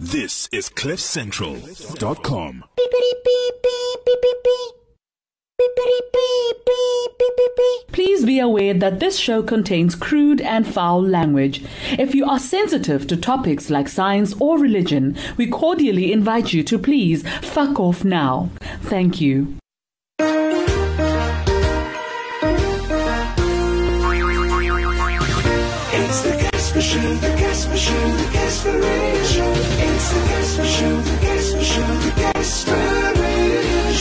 This is CliffCentral.com. Please be aware that this show contains crude and foul language. If you are sensitive to topics like science or religion, we cordially invite you to please fuck off now. Thank you. It's the Casper Show, the Casper Show, the Casper Radio Show. It's the Casper Show, the Casper Show, the Casper Radio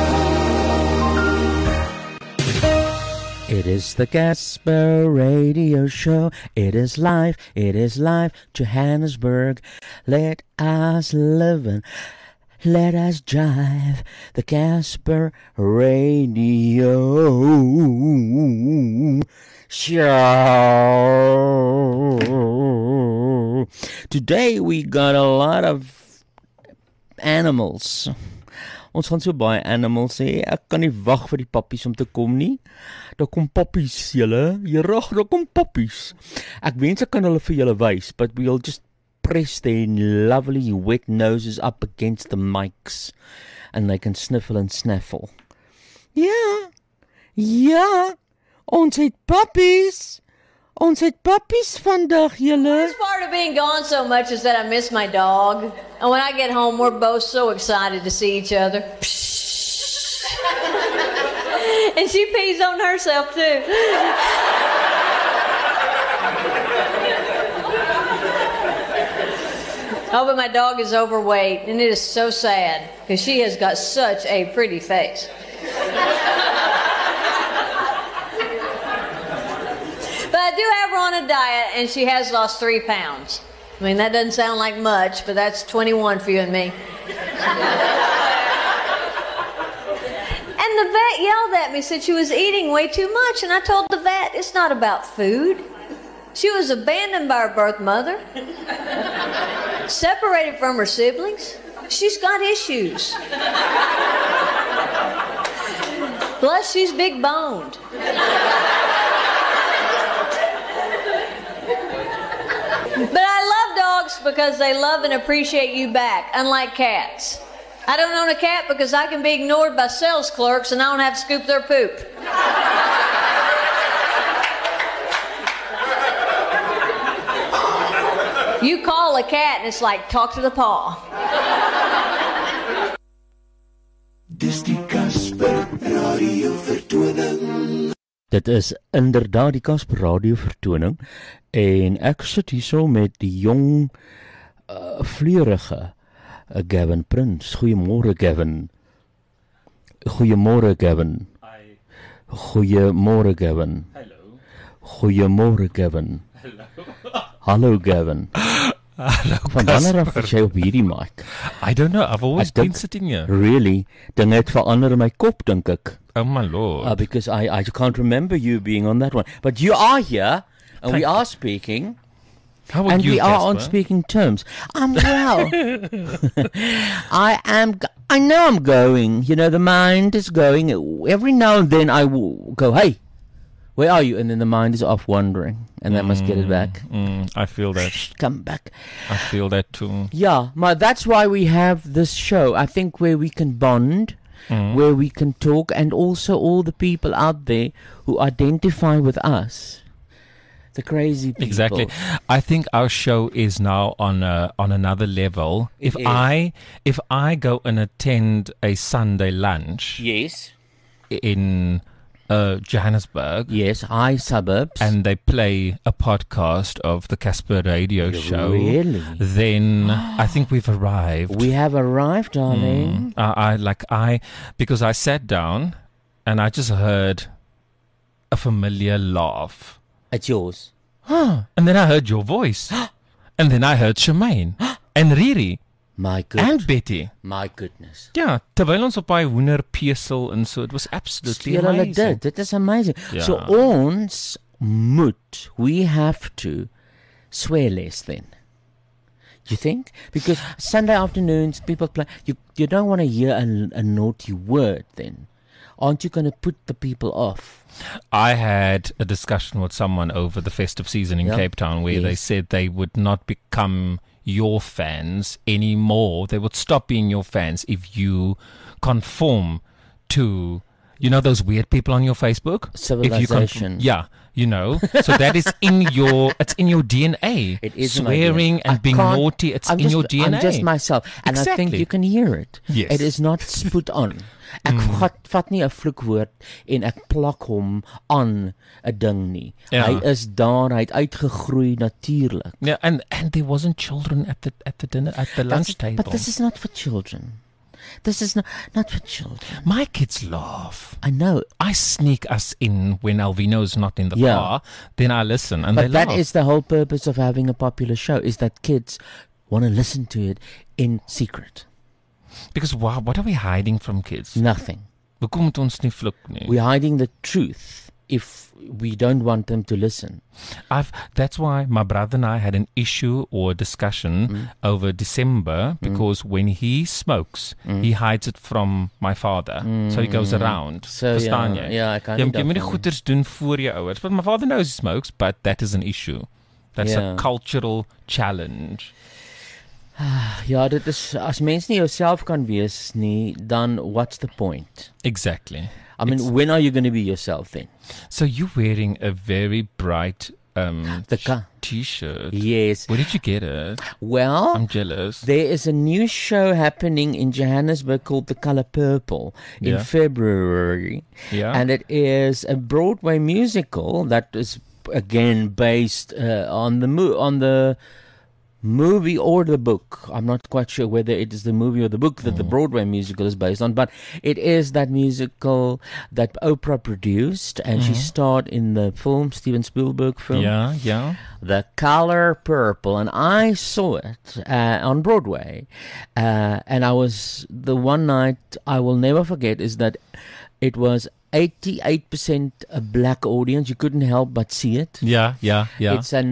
Show. It is the Casper Radio Show. It is live, Johannesburg. Let us live and let us drive the Casper Radio Show. Today we got a lot of animals. Ons gaan so baie animals hê. Ek kan nie wag vir die pappies om te kom nie. Daar kom pappies, julle. Jerig, daar kom pappies. Ek wens ek kan hulle vir julle wys, but we'll just press their lovely wet noses up against the mics and they can sniffle and snaffle. Ja. Ja. Ons het pappies. Ons het pappies vandag, julle. Worst part of being gone so much is that I miss my dog. And when I get home, we're both so excited to see each other. And she pees on herself, too. Oh, but my dog is overweight, and it is so sad, because she has got such a pretty face. But I do have her on a diet, and she has lost 3 pounds. I mean, that doesn't sound like much, but that's 21 for you and me. And the vet yelled at me, said she was eating way too much, and I told the vet, it's not about food. She was abandoned by her birth mother, separated from her siblings. She's got issues. Plus, she's big boned. But I love dogs because they love and appreciate you back, unlike cats. I don't own a cat because I can be ignored by sales clerks and I don't have to scoop their poop. You call a cat and it's like, talk to the paw. Dis die Casper Radio Vertoning. Dit is inderdaad die Casper Radio Vertoning en ek sit hierso met die jong vleurige Gavin Prins. Goeiemôre Gavin. Goeiemôre Gavin. Hi. Goeiemôre Gavin. Hello. Goeiemôre Gavin. Hello. Hallo Gavin. Hallo. Van wanneer af is jy op hierdie mic? I don't know. I've always been sitting here. Really? Dinge het verander in my kop, dink ek. Oh my lord. Because I can't remember you being on that one. But you are here and we are speaking. How are and you, we are Casper? on speaking terms. I'm well. I know I'm going. You know, the mind is going. Every now and then I will go, hey, where are you? And then the mind is off wandering. And I must get it back. I feel that. Come back. I feel that too. Yeah, that's why we have this show. I think where we can bond, where we can talk, and also all the people out there who identify with us. The crazy people. Exactly. I think our show is now on another level. If I go and attend a Sunday lunch, Yes. in Johannesburg, Yes, high suburbs. and they play a podcast of the Casper Radio Show, Really? then I think we've arrived. We have arrived, darling. Because I sat down and I just heard a familiar laugh. It's yours. And then I heard your voice. And then I heard Shemaine and Riri My and goodness. Betty. My goodness. Ja, terwyl ons op daai hoender pesel en so, it was absolutely Speel hulle amazing. dit is amazing. Ja. So we have to swear less then. Do you think? Because Sunday afternoons people play, you don't want to hear a naughty word then. Aren't you going to put the people off? I had a discussion with someone over the festive season in Yeah. Cape Town where they Yes. said they would not become your fans anymore. They would stop being your fans if you conform to, you know, those weird people on your Facebook. Civilization. So that is it's in your DNA. It is in my swearing DNA. and being naughty. It's in your DNA. I'm just myself, and I think Exactly. you can hear it. Yes. It is not put on. Ek vat nie 'n vloekwoord en ek plak hom aan 'n ding nie. Ja. Hy is daar, hy het uitgegroei natuurlik. Yeah, and there wasn't children at the dinner at the lunch table. But this is not for children. This is not for children. My kids laugh. I know. I sneak us in when Alvino's not in the Yeah. car. Then I listen, and But they that laugh. is the whole purpose of having a popular show, is that kids want to listen to it in secret. Because wow, what are we hiding from kids? Nothing. Hoekom moet ons nie vloek nie? We're hiding the truth if we don't want them to listen. That's why my brother and I had an issue or a discussion over December, because when he smokes, he hides it from my father. So he goes around. So, Verstaan ja, jy? ja, ek kan Jy nie moet die daarvan- goeders doen voor jou ouers. But my father knows he smokes, but that is an issue. That's Ja. a cultural challenge. Ja, dit is, as mens nie jouself kan wees nie, dan what's the point? Exactly. I mean, when are you going to be yourself then? So you're wearing a very bright t-shirt. Yes. Where did you get it? Well, I'm jealous. there is a new show happening in Johannesburg called The Color Purple in Yeah. February. Yeah. And it is a Broadway musical that is again based on the movie or the book. I'm not quite sure whether it is the movie or the book that the Broadway musical is based on, but it is that musical that Oprah produced, and she starred in the film, Steven Spielberg film, Yeah. The Color Purple, and I saw it on Broadway, and I was, the one night I will never forget is that it was 88% a black audience. You couldn't help but see it. Yeah. It's a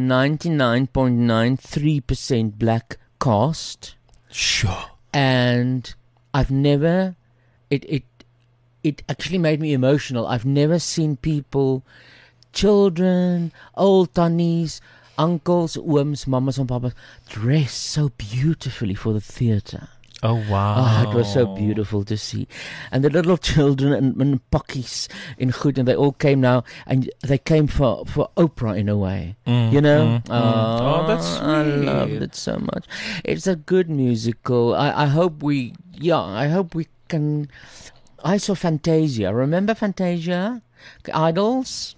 99.93% black cast, Sure. and I've never, it actually made me emotional. I've never seen people, children, old tannies, uncles, ooms, mamas and papas, dressed so beautifully for the theatre. Oh, wow. Oh, it was so beautiful to see. And the little children in pakkies in goed, and they all came now, and they came for Oprah in a way. You know? Oh, that's sweet. I loved it so much. It's a good musical. I hope we can. I saw Fantasia. Remember Fantasia? Idols?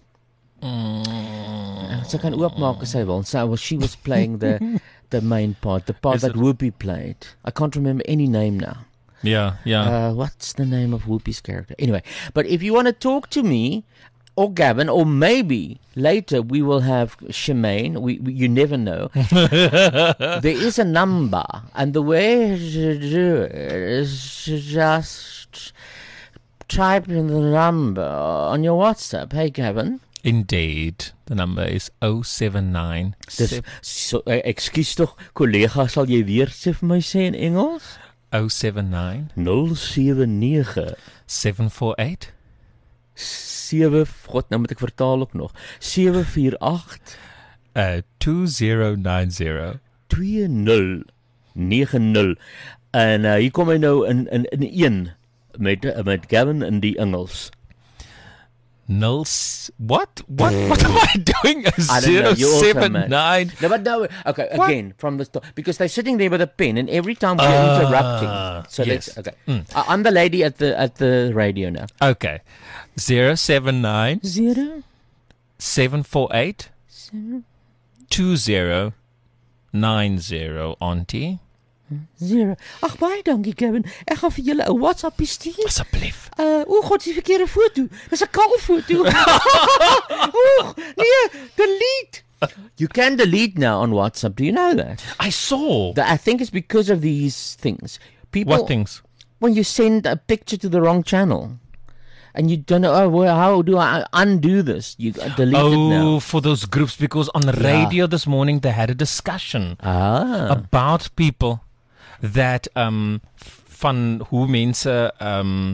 Sy kan oopmaak as sy wil. She was playing the main part, the part that Whoopi played. I can't remember any name now. Yeah. What's the name of Whoopi's character? Anyway, but if you want to talk to me or Gavin, or maybe later we will have Shemaine, you never know. There is a number, and the way to do it is to just type in the number on your WhatsApp. Hey, Gavin. Indeed. The number is 079. Ekskuus tog, kollega, sal jy weer sê vir my sê in Engels? 079 079 748 God, nou moet ek vertaal ook nog. 748 2090. 2090. En hier kom hy nou in een met Gavin in die Engels. What am I doing? I don't know, you also, 079. No, but no, okay, What? again, from the start, because they're sitting there with a pen, and every time we're interrupting. So yes. let's, okay. I'm the lady at the radio now. Okay. 079 0 748 2090, auntie. 0. Ag baie dankie Kevin. Ek gaan vir julle 'n WhatsApp stuur. Asseblief. O God, die verkeerde foto. Dis 'n kaal foto. Oeg, nee, delete. You can delete now on WhatsApp. Do you know that? I saw. I think it's because of these things. People, What things? When you send a picture to the wrong channel, and you don't know, how do I undo this? You delete it now. Oh, for those groups, because on the radio this morning they had a discussion about people that van hoe mense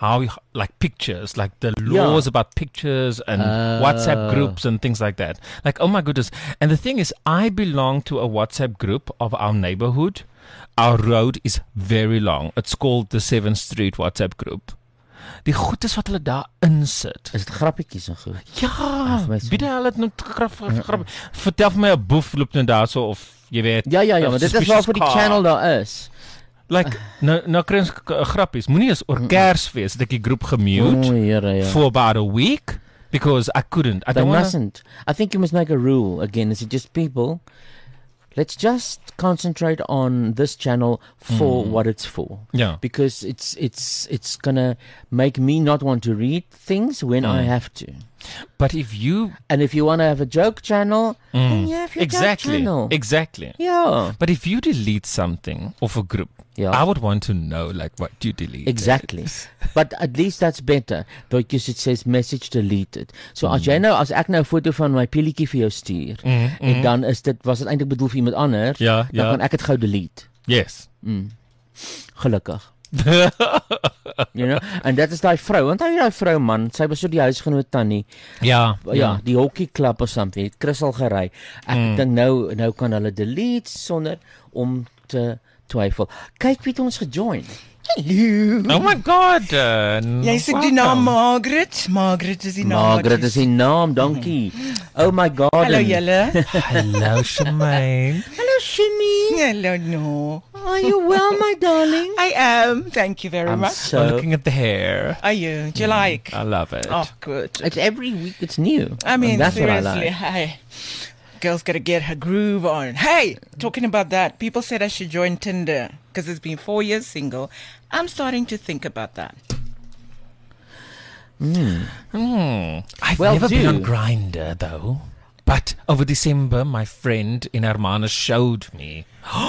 how like pictures, like the laws about pictures and WhatsApp groups and things like that. Like, oh my goodness. And the thing is, I belong to a WhatsApp group of our neighborhood. Our road is very long. It's called the 7th Street WhatsApp group. Die goedes wat hulle daar insit. Is dit grappietjies en goed? Ja, biede hulle het nou grap. Vertel vir my 'n boef loop nou daar so of jy weet. Ja, maar dit is waar vir die channel daar is. Like nou kry ons grappies. Moenie eens oor Kersfees dat ek die groep gemute for about a week because I couldn't. I mustn't. I think you must make a rule again. Is it just people? Let's just concentrate on this channel for what it's for. Yeah. Because it's gonna make me not want to read things when I have to. But if you want to have a joke channel, then you have your joke channel. Exactly. Yeah. But if you delete something of a group, I would want to know like what you delete. Exactly. But at least that's better because it says message deleted. So as ek nou 'n foto van my pilletjie vir jou stuur en dan was dit eintlik bedoel vir iemand anders, dan kan ek dit gou delete. Yes. Gelukkig. You know, en dit is daai vrou. Onthou jy daai vrou man, sy was so die huisgenoot tannie. Ja, die hockey club of something. Het Chris al gery. Ek dink nou kan hulle delete sonder om te twyfel. Kyk wie het ons gejoin. Hallo. Oh my god. Jy sê die naam Margaret. Margaret is die naam. Margaret is die naam, dankie. Oh my god. Hallo julle. Hallo Shemaine. Hallo Shimi. Hello no. Are you well, my darling? I am. Thank you very much. So looking at the hair. Are you? Do you like? I love it. Oh, good. It's every week it's new. I mean, that's seriously, what I like. hey. Girl's got to get her groove on. Hey, talking about that, people said I should join Tinder because it's been 4 years single. I'm starting to think about that. I've never been on Grindr though. But over December, my friend in Hermanus showed me.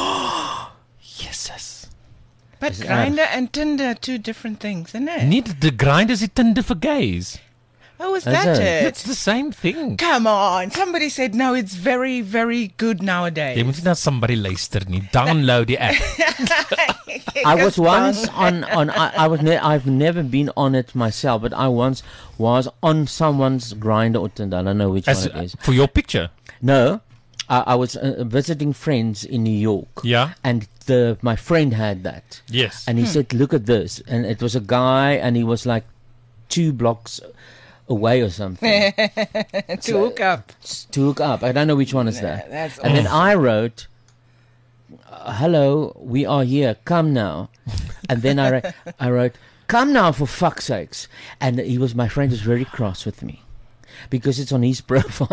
Yes. But Grindr and Tinder are two different things, isn't it? Niet the Grindr is Tinder for gays. Oh, is that it? It's the same thing. Come on. Somebody said, no, it's very, very good nowadays. Jy moet nie na somebody luister nie. Download die app. I was once I've never been on it myself, but I once was on someone's Grindr or Tinder. I don't know which one it is. For your picture? No. I was visiting friends in New York. Yeah. And my friend had that. Yes. And he said, look at this. And it was a guy and he was like 2 blocks away or something. To hook up. To hook up. I don't know which one is that. That's and then I wrote, hello, we are here. Come now. And then I wrote, come now for fuck's sakes. And my friend was very cross with me. Because it's on his profile.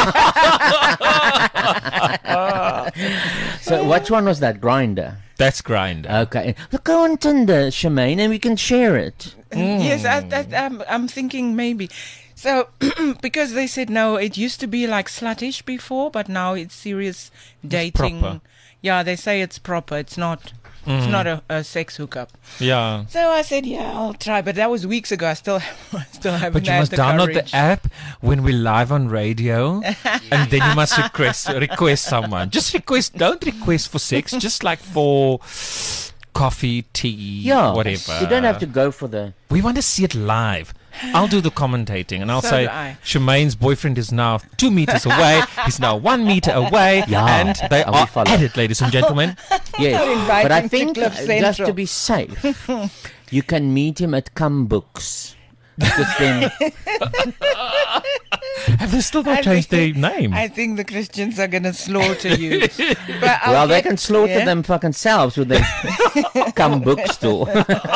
So which one was that? Grindr? That's Grindr. Okay. Look, go on Tinder, Shemaine, and we can share it. Yes, I'm thinking maybe. So, because they said no, it used to be like sluttish before, but now it's serious dating. It's proper. Yeah, they say it's proper. It's not. It's not a sex hookup. Yeah. So I said, yeah, I'll try. But that was weeks ago. I still haven't. But you had must the download courage. the app when we're live on radio, and then you must request someone. Just request. Don't request for sex. Just like for coffee, tea, whatever. You don't have to go for the. We want to see it live. I'll do the commentating, and I'll So say do I. Shemaine's boyfriend is now 2 meters away. He's now 1 meter away, and they I will are follow. at it, ladies and gentlemen. Yes, invite but I him to think Cliff just Central. to be safe, you can meet him at Come Books. Because then, Have they still not changed their name? I think the Christians are going to slaughter you. But well, they can slaughter them fucking selves with their Come Bookstore.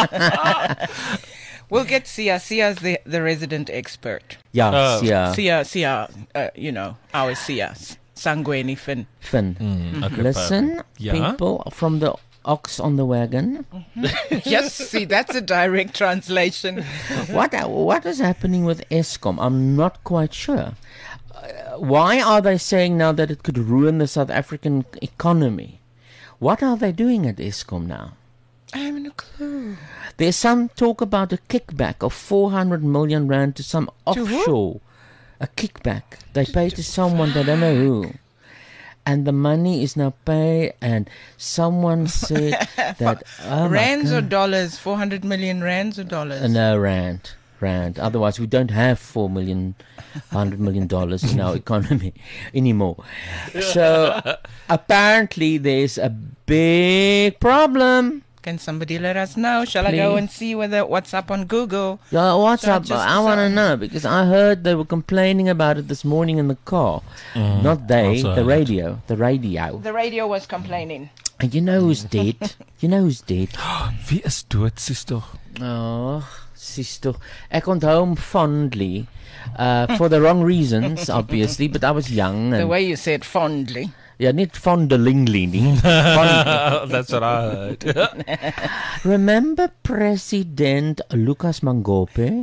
We'll get Sia. Sia's the resident expert. Yeah, yeah. Sia, our Sia. Sangweni Finn. Finn. Okay, Listen, Yeah. people from the Ox on the Wagon. Yes, see, that's a direct translation. What is happening with Eskom? I'm not quite sure. Why are they saying now that it could ruin the South African economy? What are they doing at Eskom now? I have no clue. There's some talk about a kickback of 400 million rand to some To who? offshore. A kickback. They pay to someone, they don't know who. and the money is now paid, and someone said that rands or dollars? 400 million rands or dollars? No, rand. Otherwise, we don't have $100 million in our economy anymore. So apparently, there's a big problem. Can somebody let us know? Shall I go and see what's up on Google? Yeah, what's up? I want to know, because I heard they were complaining about it this morning in the car. Not they, the radio. The radio was complaining. And you know who's dead? Wie is dood, sister? Oh, sister. Ek onthou hom fondly. For the wrong reasons, obviously, but I was young. The way you said fondly. Ja, niet fondelingly nie. That's what I heard. Remember President Lucas Mangope?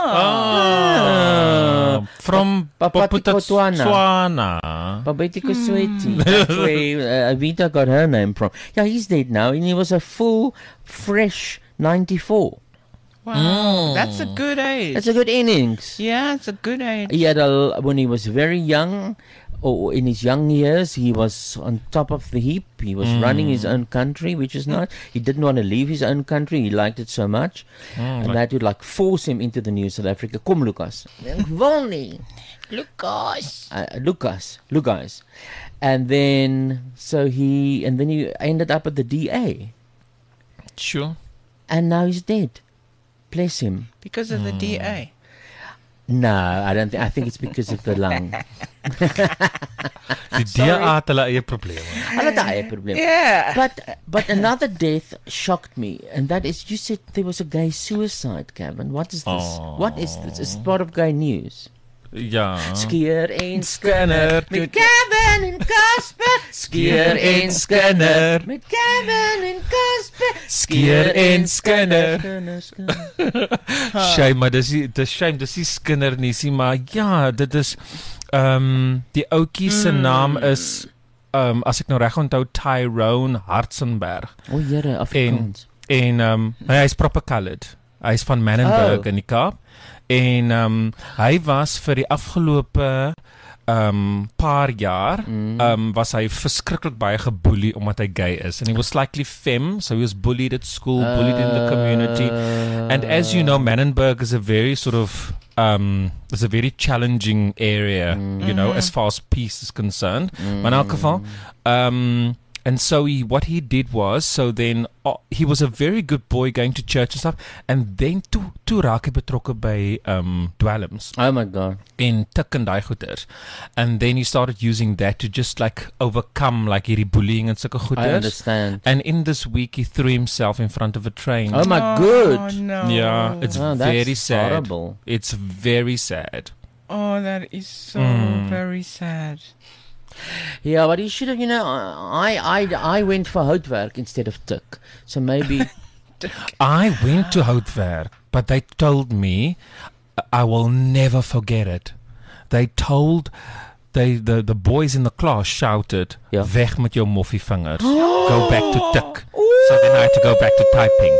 From Botswana. Babeti Kosweti. That's where Avita got her name from. Yeah, he's dead now, and he was a full, fresh 94. Wow, that's a good age. That's a good innings. Yeah, it's a good age. He had when he was very young, or in his young years, he was on top of the heap. He was running his own country, which is nice. He didn't want to leave his own country. He liked it so much. And they had to force him into the new South Africa. Kom, Lucas. Wolnie. Lucas. And then, he ended up at the DA. Sure. And now he's dead. Bless him. Because of the DA? No, I don't think. I think it's because of the lung. Die DA het hulle eie probleme. Hulle het eie probleme. Yeah. But another death shocked me, and that is, you said there was a gay suicide, Kevin. What is this? What is this? It's part of gay news. Ja. Skier en skinner met Kevin en Casper. Skier en skinner met Kevin en Casper. Skier en skinner. Shame, maar dis die skinner nie, maar ja, dit is die ouetjie se naam is as ek nou reg onthou, Tyrone Hartzenberg. O, Here, Afrikaans. En hy is proper colored. Hy is van Menenberg in die Kaap. En hy was vir die afgelope paar jaar was hy verskriklik baie geboelie omdat hy gay is. And he was slightly femme, so he was bullied at school, bullied in the community. And as you know, Menenberg is a very sort of it's a very challenging area, you know, as far as peace is concerned. Maar in elk geval, and so what he did was, he was a very good boy going to church and stuff, and then toe raak hy betrokke by dwelms. Oh my God. En tik en daai goeders. And then he started using that to just overcome hierdie bullying and sulke goeders. I understand. And in this week he threw himself in front of a train. Oh my God. Oh no. Yeah, it's very sad. Horrible. It's very sad. Oh, that is so very sad. Yeah, but he should have, I went for houtwerk instead of tik. So maybe... I went to Houtwerk, but they told me, I will never forget it. They told, the boys in the class shouted, weg met jou moffievingers. Go back to tik. So then I had to go back to typing.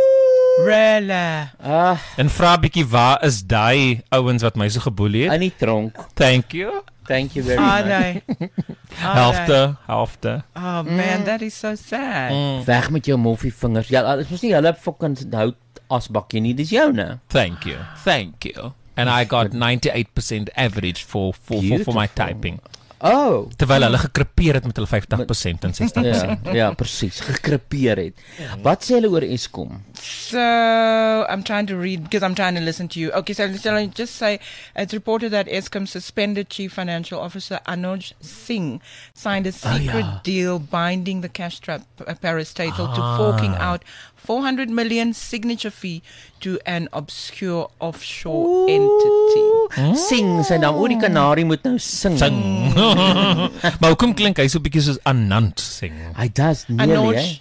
Really? En vra bietjie, waar is daai ouens wat my so geboelie het? In die tronk. Thank you. Thank you very much. Helfte. Oh man, that is so sad. Weg met jou moffievingers. Ja, dit was nie hulle fucking hout asbakkie nie, dis joune. Thank you. And I got 98% average for my typing. Oh. Terwyl hulle gekrepeer het met hulle 50% en 60%. Ja, presies, gekrepeer het. Wat sê hulle oor Eskom? So, I'm trying to read because I'm trying to listen to you. Okay, so I'll just say it's reported that Eskom suspended Chief Financial Officer Anuj Singh signed a secret deal binding the cash-strapped parastatal to forking out 400 million signature fee to an obscure offshore entity. Sing, sy naam, die kanarie moet nou sing. Maar hoekom klink hy so bietjie soos Anand sing? Hy does nearly,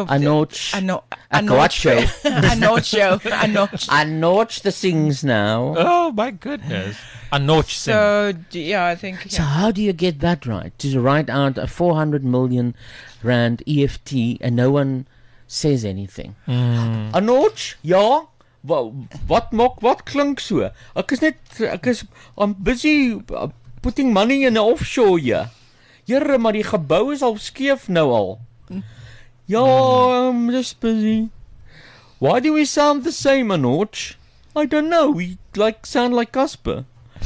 Anoch the sings now. Oh my goodness. Anoch sing. So, yeah, I think... Yeah. So how do you get that right? To write out a 400 million rand EFT and no one says anything. Anoch, ja? Wat klink so? I'm busy putting money in the offshore here. Here, maar die gebou is al skeef nou al. Ja, I'm just busy. Why do we sound the same, Anoj? I don't know. We sound like Casper.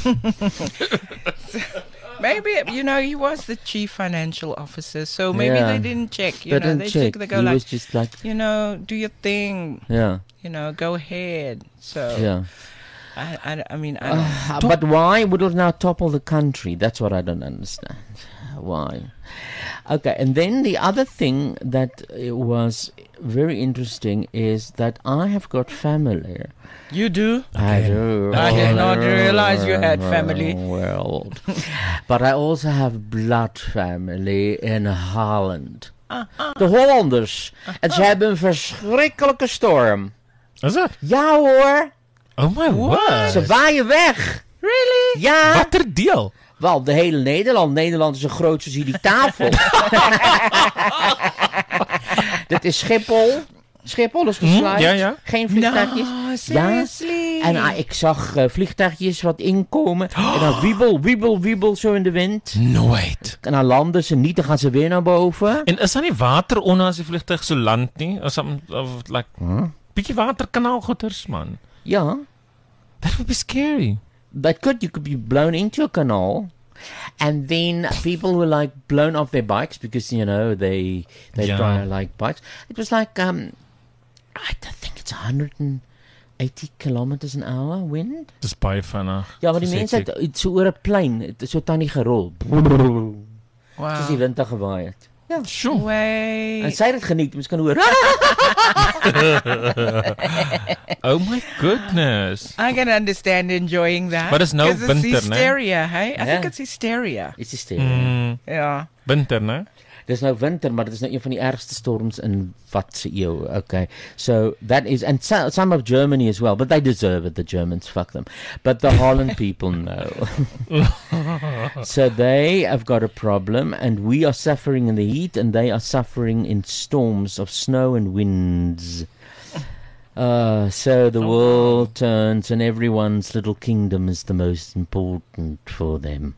Maybe, he was the chief financial officer, so maybe Yeah. they didn't check. They didn't They check. They go He like, was just like, do your thing. yeah, Go ahead. So, yeah. I mean, I don't. But why would it now topple the country? That's what I don't understand. Why? Okay, and then the other thing that was very interesting is that I have got family. You do? I do. I did not realize you had family. Well, but I also have blood family in Holland. De Hollanders. En ze hebben een verschrikkelijke storm. Is it? Ja hoor. Oh my word. Ze waaien weg. Really? Ja. Wat er deel? Wel, de hele Nederland. Nederland is zo groot als hierdie tafel. Dit is Schiphol. Schiphol is gesluit. Ja. Geen vliegtuigjes. No, seriously. Ja. En ik zag vliegtuigjes wat inkomen. En dan wiebel zo in de wind. Nooit. En dan landen ze niet, dan gaan ze weer naar boven. En is daar nie water onder as die vliegtuig so land nie? Of like bietjie waterkanaalgoeters, man. Ja. That would be scary. You could be blown into a canal. And then people were like blown off their bikes because, they Yeah. try like bikes. It was like, I think it's 180 kilometers an hour wind. Dis baie vinnig. Ja, maar die Dis mense hectic. het so oor 'n plein, het is so tannie gerol. Soos die Wow. wind gewaai het. Ja. Sure. Wait. En sy het dit geniet, mens kan hoor. Oh my goodness. I can understand enjoying that. Maar dis nou 'Cause it's winter, né? hysteria, hey? I Ja. think it's hysteria. Dit is sterk. Yeah. Winter, né? Dis nou winter, maar dit is nou een van die ergste storms in wat se eeu. Okay. So that is, and some of Germany as well, but they deserve it, the Germans, fuck them. But the Holland people know. So they have got a problem, and we are suffering in the heat, and they are suffering in storms of snow and winds. So the world turns, and everyone's little kingdom is the most important for them.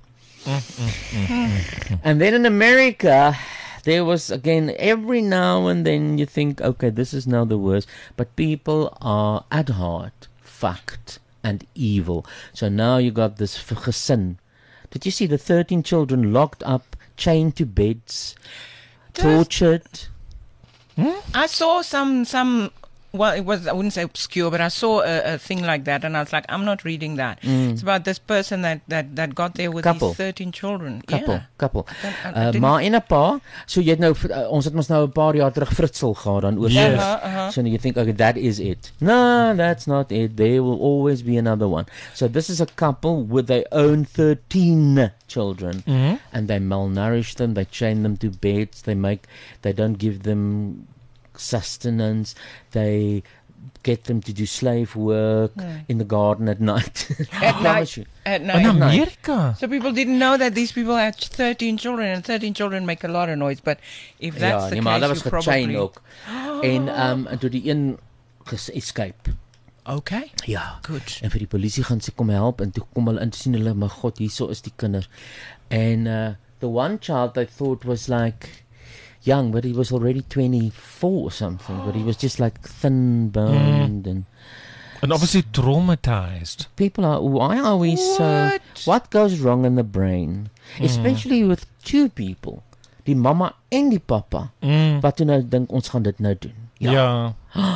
And then in America, there was, again, every now and then you think, okay, this is now the worst. But people are at heart fucked and evil. So now you got this gesin. Did you see the 13 children locked up, chained to beds, tortured? I saw some. Well, it was, I wouldn't say obscure, but I saw a thing like that, and I was like, I'm not reading that. It's about this person that got there with Couple. these 13 children. Couple. I didn't- Maar en 'n pa, so jy het nou ons het mos nou 'n paar jaar terug Fritsel gehad dan oor. Yes. So you think, okay, that is it. No, that's not it. There will always be another one. So this is a couple with their own 13 children, and they malnourish them, they chain them to beds, they don't give them sustenance, they get them to do slave work in the garden at night. At night. At In night. Amerika. So people didn't know that these people had 13 children, and 13 children make a lot of noise. But if that's the maar case, dat was you gechain probably... ook. En toe die een escape. Okay. Ja. Good. En vir die polisie gaan sê kom help, en toe kom hulle in te sien hulle, my God, hierso is die kinders. En the one child I thought was like young, but he was already 24 or something, but he was just like thin boned and obviously traumatized. people are, why are we so, what goes wrong in the brain, especially with two people, die mama en die papa, wat toe nou dink ons gaan dit nou doen. Ja.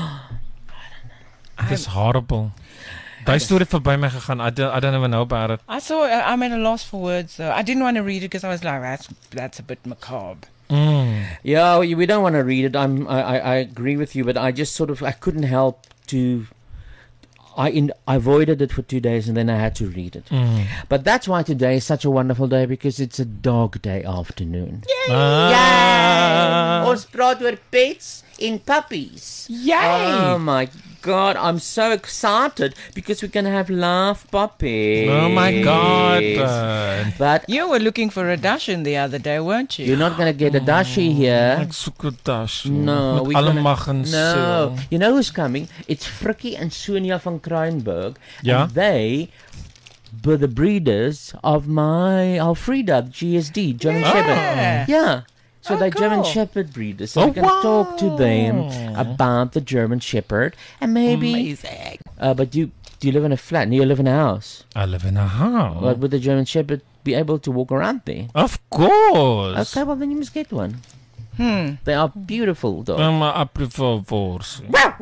It's horrible. Daai storie het verby my gegaan. I don't even know about it. I saw. I'm at a loss for words. Though I didn't want to read it because I was like, that's a bit macabre. Yeah, we don't want to read it. I agree with you, but I just sort of, I couldn't help to, I avoided it for 2 days and then I had to read it. But that's why today is such a wonderful day, because it's a dog day afternoon. Ah. Ons praat oor pets en puppies. Yay! Oh my God, I'm so excited because we're going to have laugh puppies. Oh my God. But You were looking for a Dashin the other day, weren't you? you're not going to get a Dashi here. Ek soek 'n das. No, met we're alle gonna- mag en No, siel. you know who's coming? It's Frikkie and Sonia van Kruinberg. Ja? And they the breeders of my Alfreda, the GSD, German Shepherd. Yeah. So they're German cool. Shepherd breeders. So we can talk to them about the German Shepherd and maybe. Amazing. But do you live in a flat? No, you live in a house. I live in a house. But would the German Shepherd be able to walk around there? Of course. Okay, well then you must get one. They are beautiful dogs. I prefer Vors.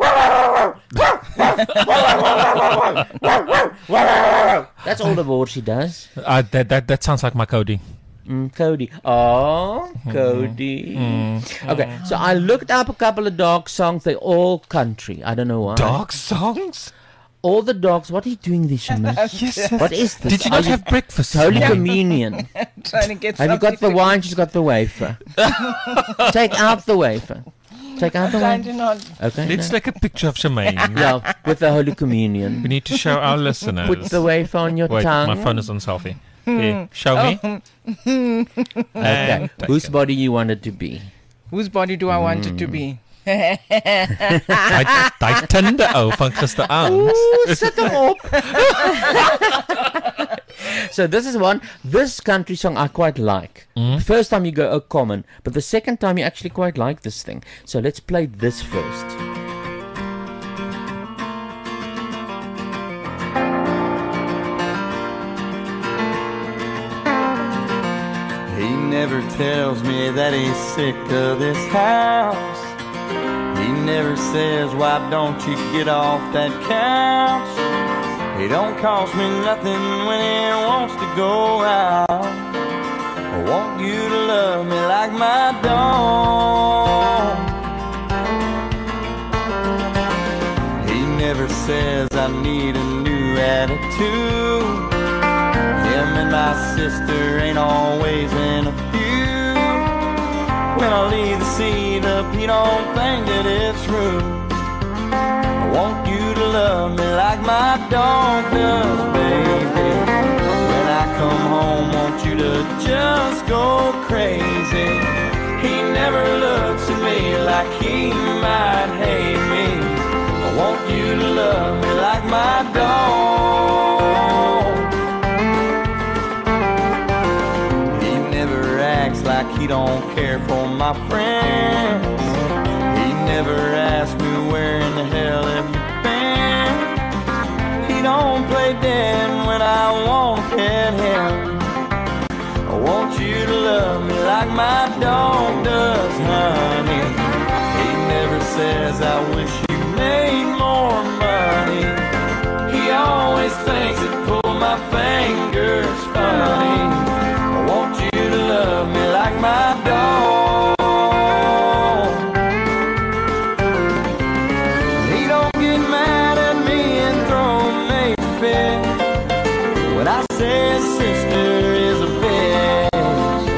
That's all the word she does. That sounds like my Cody. Cody. Oh, Cody. Okay, so I looked up a couple of dog songs. They're all country. I don't know why. Dog songs? All the dogs. What are you doing this, Shamish? Yes. What is this? Did you not have breakfast? Holy Yeah. Communion. Trying to get Have you got the wine? She's got the wafer. Take out the wafer. Take out the Trying to wine. not. Okay. Let's no. take a picture of Shemaine. Yeah, with the Holy Communion. We need to show our listeners. Put the wafer on your Wait, tongue. my phone is on selfie. Here, show me. Okay. And take Whose it. body you want it to be? Whose body do I want it to be? Daai tinde ou van gisteraan. Sit him up. So this is one. This country song I quite like. First time you go, oh, common. But the second time you actually quite like this thing. So let's play this first. He never tells me that he's sick of this house. He never says, why don't you get off that couch? He don't cost me nothing when he wants to go out. I want you to love me like my dog. He never says I need a new attitude. Him and my sister ain't always in a feud. When I leave the seat up, he don't think that it's rude. I want you to love me like my dog does, baby. When I come home, want you to just go crazy. He never looks at me like he might hate me. I want you to love me like my dog. He never acts like he don't care for my friends. He never asks me where in the hell have you been. He don't play dead when I want to pet him. I want you to love me like my dog does, honey. He never says I wish you made more money. He always thinks that pull my fingers funny. I want you to love me like my dog. He don't get mad at me and throw a major fit when I say his sister is a bitch.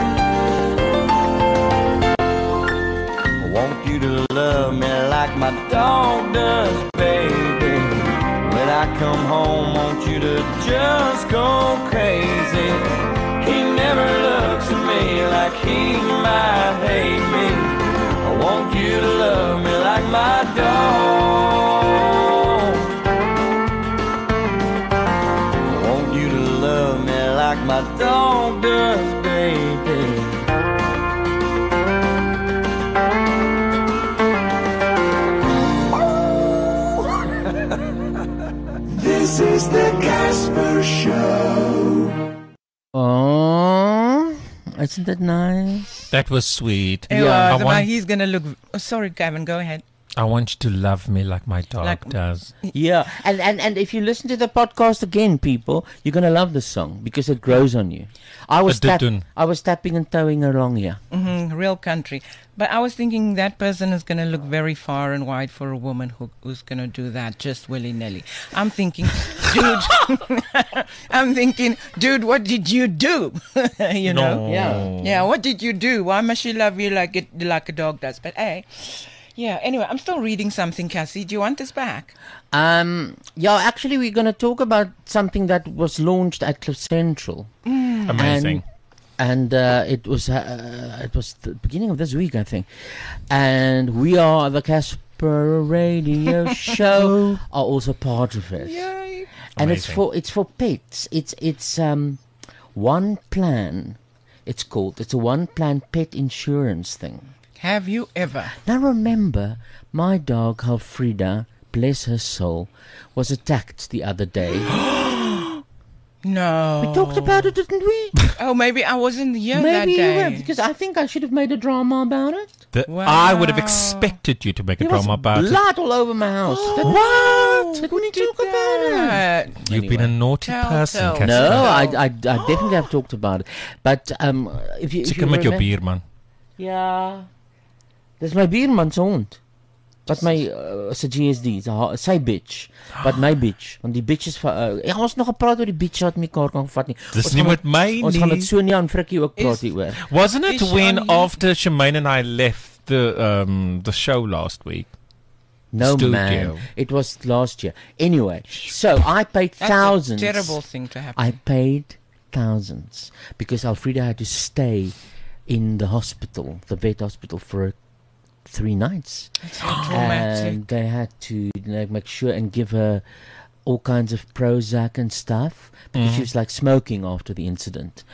I want you to love me like my dog does, baby. When I come home, want you to just go crazy. He never looks at me like he might hate me. I want you to love me like my dog. I want you to love me like my dog does, baby. This is the Casper Show. Oh, isn't that nice? That was sweet. Yeah, I want, he's gonna look. Oh, sorry, Kevin. Go ahead. I want you to love me like my dog Like- does. Yeah, and if you listen to the podcast again, people, you're gonna love this song because it grows on you. I was Dun-dun. tapping and towing along here. Real country. But I was thinking that person is going to look very far and wide for a woman who's going to do that just willy-nilly. I'm thinking, dude, what did you do? You know? No. Yeah. Yeah, what did you do? Why must she love you like a dog does? But hey, yeah, anyway, I'm still reading something, Cassie. Do you want this back? Yeah, actually, we're gonna talk about something that was launched at Cliff Central. Amazing. And it was the beginning of this week, I think. And we are the Super Radio Show are also part of it. Yay. And Amazing. it's for pets. It's one plan. It's a one plan pet insurance thing. Have you ever? Now remember, my dog Alfreda, bless her soul, was attacked the other day. No. We talked about it, didn't we? Oh, maybe I wasn't here that Maybe you day. were, because I think I should have made a drama about it. I would have Wow. expected you to make a There was drama about it. blood all over my house. What? Didn't we talk about it? You've been a naughty Tell, person, tell. Casper. No, I definitely have talked about it. But if you Chicken met jou buurman. Ja. Dis my buurman se hond. Wat my se GSD, sy bitch. Wat my bitch, want die bitch is ja, ons nog gepraat oor die bitch wat mekaar kan vat nie. Dis Ons nie gaan met my Ons gaan nie. met Sonia en Frikkie ook praat Is- hieroor. Wasn't it Is she when on here? after Shemaine and I left the show last week? No Studio. man, it was last year. Anyway, so I paid That's thousands. a terrible thing to happen. I paid thousands because Alfreda had to stay in the hospital, the vet hospital, for 3 nights. It's so traumatic. And they had to make sure and give her all kinds of Prozac and stuff because she was like smoking after the incident.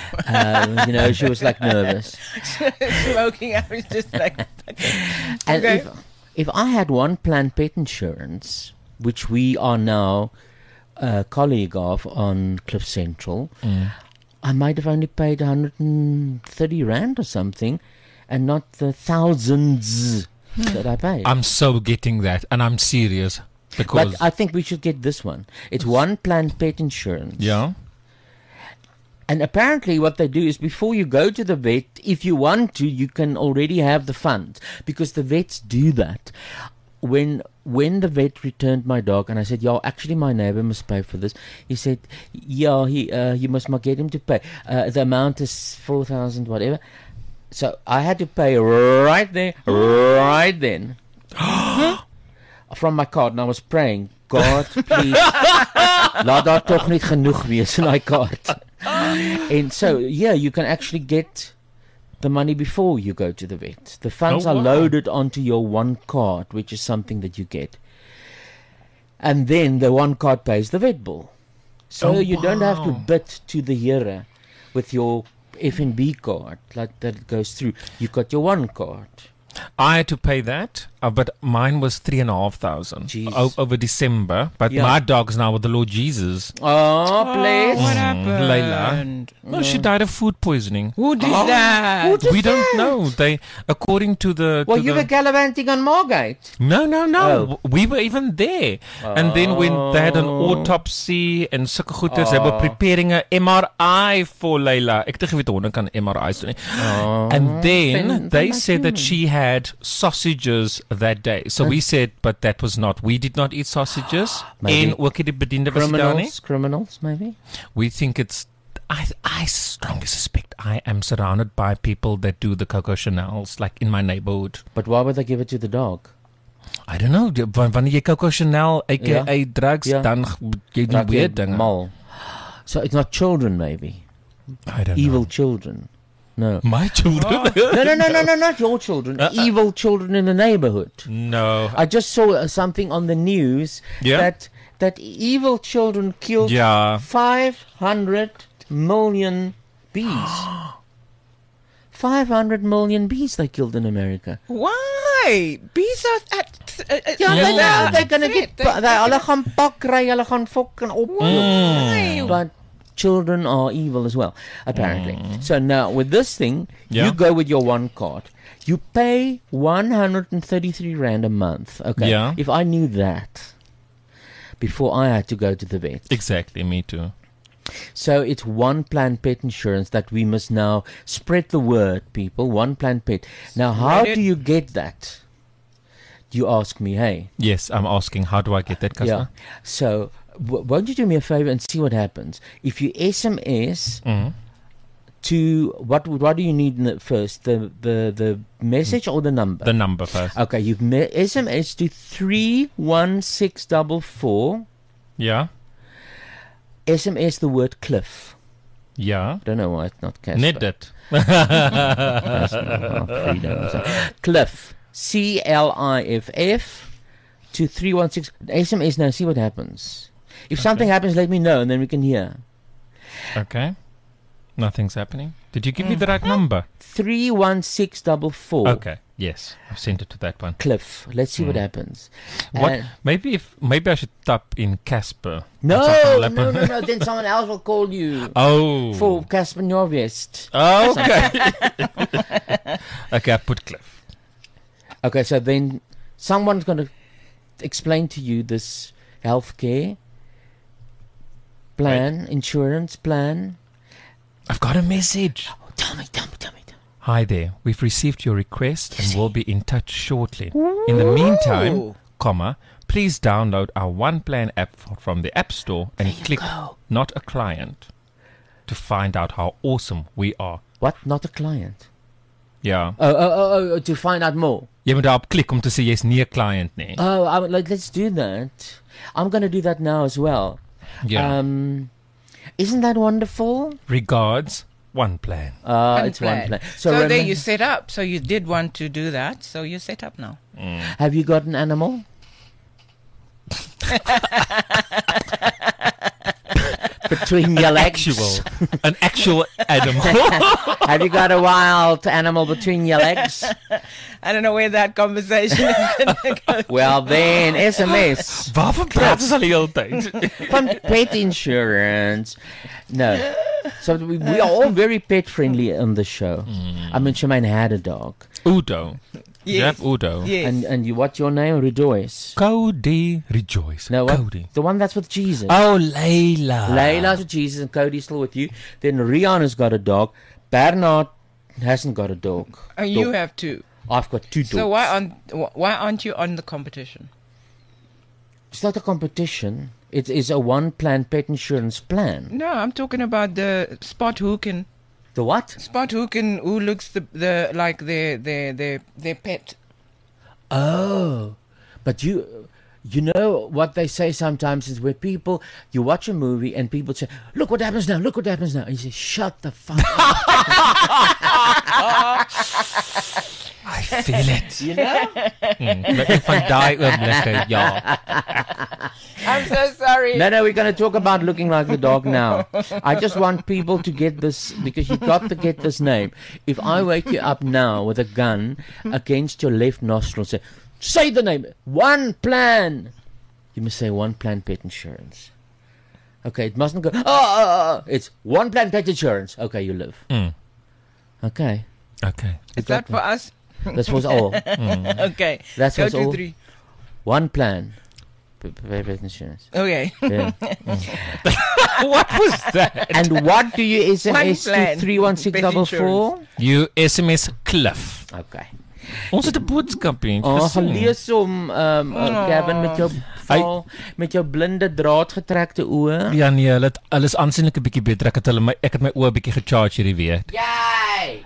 She was like nervous. Smoking, I was just like... And Okay. if I had one plan pet insurance, which we are now a colleague of on Cliff Central, I might have only paid 130 Rand or something and not the thousands that I paid. I'm so getting that, and I'm serious because But I think we should get this one. It's one plan pet insurance. yeah. And apparently what they do is before you go to the vet, if you want to, you can already have the funds because the vets do that. When the vet returned my dog and I said, yeah, actually my neighbor must pay for this. He said, yeah, you must get him to pay. The amount is 4,000 whatever. So I had to pay right there, right then. From my card, and I was praying, God, please, laat daar toch niet genoeg wees in my card. And so, yeah, you can actually get the money before you go to the vet. The funds Oh, are wow. loaded onto your one card, which is something that you get. And then the one card pays the vet bill. So Oh, you don't have to wow. bid to the Here with your FNB card, like that it goes through. You got your one card. I had to pay that, but mine was 3,500 Jeez. over December. But Yeah. my dog's now with the Lord Jesus. Oh, Oh, bless. what happened? Layla. Well, she died of food poisoning. Who did that? Who did We don't that? know. They, according to the. Well, to you the were gallivanting on Margate. No. Oh. We were even there. And then when they had an autopsy and sulke goeders, they were preparing a MRI for Layla. Ek het nie geweet honde kan MRI's doen nie. And then Then- they then said that human. she had sausages that day. So we said, but that was not. We did not eat sausages. Maybe. En ook die bediende was nie daar nie. Criminals, maybe. We think it's. I strongly suspect I am surrounded by people that do the Coco Chanels, like in my neighborhood. But why would they give it to the dog? I don't know. Wanneer jy Coco Chanel aka drugs, Ja. dan jy doen Raak jy weird dinge. mal. So it's not children, maybe. I don't Evil know. children. No. My children. No, not your children. Evil children in the neighborhood. No. I just saw something on the news Yeah? that evil children killed Yeah. 500 million bees. 500 million bees they killed in America. Why? Bees are at... Ja, Ja. they know they're gonna That's get it. they hulle gaan pak kry, hulle gaan fok en op. Why? But children are evil as well, apparently. So now with this thing, Yeah. you go with your one card. You pay 133 Rand a month. Okay. Yeah. If I knew that before I had to go to the vet. Exactly, me too. So it's one plan pet insurance that we must now spread the word, people. One plan pet. Now, how Spread it. do you get that? You ask me, hey. Yes, I'm asking, how do I get that, Yeah. Casper? So, won't you do me a favor and see what happens? If you SMS to what do you need in the first? The message or the number? The number first. Okay, you've SMS to 31644. Yeah. SMS the word Cliff. Yeah. Don't know why it's not Casper. Net dit. Casper, well, freedom. So, Cliff. CLIFF to 316. SMS now, see what happens. If something happens, let me know and then we can hear. Okay. Nothing's happening. Did you give me the right number? 31644. Okay. Yes, I've sent it to that one. Cliff. Let's see what happens. What? Maybe I should type in Casper. No. Then someone else will call you. Oh. For Casper Norvest. Oh, okay. Okay, I put Cliff. Okay, so then someone's going to explain to you this healthcare plan, insurance plan. I've got a message. Oh, tell me. Hi there. We've received your request and will be in touch shortly. In the meantime, please download our One Plan app from the App Store and click Not a Client to find out how awesome we are. What? Not a client? Ja. Oh, to find out more. Jy moet daarop klik om te sê jy's nie 'n client nie. Oh, let's do that. I'm going to do that now as well. Yeah. Isn't that wonderful? Regards, One Plan. It's One Plan. So there you set up. So you did want to do that. So you're set up now. Have you got an animal? Between your legs. An actual animal. Have you got a wild animal between your legs? I don't know where that conversation is going to go. Well then, SMS. Waarvan praat ons al die hele tyd? From pet insurance. No. So we are all very pet friendly on the show. I mean, Shemaine had a dog. Udo. Yes. You have Udo. Yes. And you, what's your name? Rejoice. Cody Rejoice. No, what? Cody. The one that's with Jesus. Oh, Layla. Layla's with Jesus and Cody's still with you. Then Rihanna's got a dog. Bernard hasn't got a dog. Oh, you have two. I've got two dogs. So why aren't you on the competition? It's not a competition. It is a One Plan pet insurance plan. No, I'm talking about the Spot who can. The what? Spot who looks the like their pet. Oh, but you know what they say sometimes is where people, you watch a movie and people say, look what happens now, look what happens now. And you say, shut the fuck up. I feel it. You know? But if I die, yeah. I'm so sorry. No, we're going to talk about looking like the dog now. I just want people to get this, because you've got to get this name. If I wake you up now with a gun against your left nostril, say the name, One Plan. You must say One Plan Pet Insurance. Okay, it mustn't go, it's One Plan Pet Insurance. Okay, you live. Okay. Is that for us? This was all. Okay. That's Go what's to all. 3. One Plan. Pet Insurance. Okay. Yeah. What was that? And what do you SMS One Plan. to 31644? You SMS Cliff. Okay. Ons het 'n boodskapie Gelees om Gavin met jou blinde draad getrekte oë. Ja nee, hulle is aansienlik 'n bietjie beter. Ek het my oë 'n bietjie gecharge hierdie week. Jy.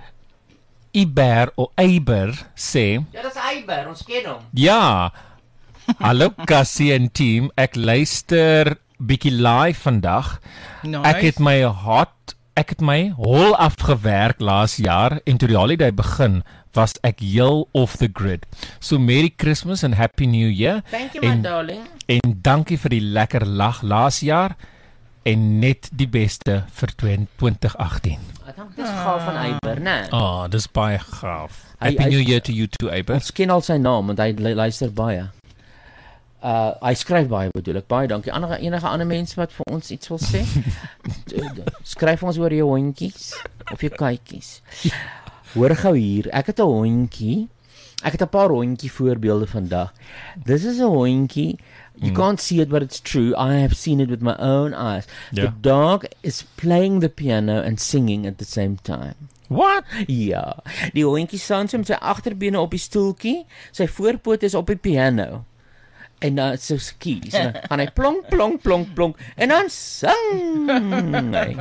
Eiber sê, Ja, dis Eiber, ons ken hom. ja. Hallo Cassie en team, ek luister bietjie live vandag. Nice. Ek het my hol afgewerk laas jaar en toe die holiday begin was ek heel off the grid. So Merry Christmas and Happy New Year. Thank you, my darling. En dankie vir die lekker lag laas jaar en net die beste vir 2018. Ek dink dis gaaf van Eiber, né? Dis baie gaaf. Hy- Happy hy- New Year to you too, Eiber. Ons ken al sy naam want hy luister baie. Hy skryf baie, bedoel ek. Baie dankie. Enige ander mense wat vir ons iets wil sê? Skryf ons oor jou hondjies of jou katjies. Hoor gou hier, ek het 'n hondjie. Ek het 'n paar hondjie voorbeelde vandag. This is 'n hondjie. You can't see it, but it's true. I have seen it with my own eyes. Yeah. The dog is playing the piano and singing at the same time. What? Ja, die hondjie staan so met sy agterbene op die stoeltjie, sy voorpoot is op die piano. En dan so skies en dan gaan hy plonk plonk plonk plonk en dan sing hy.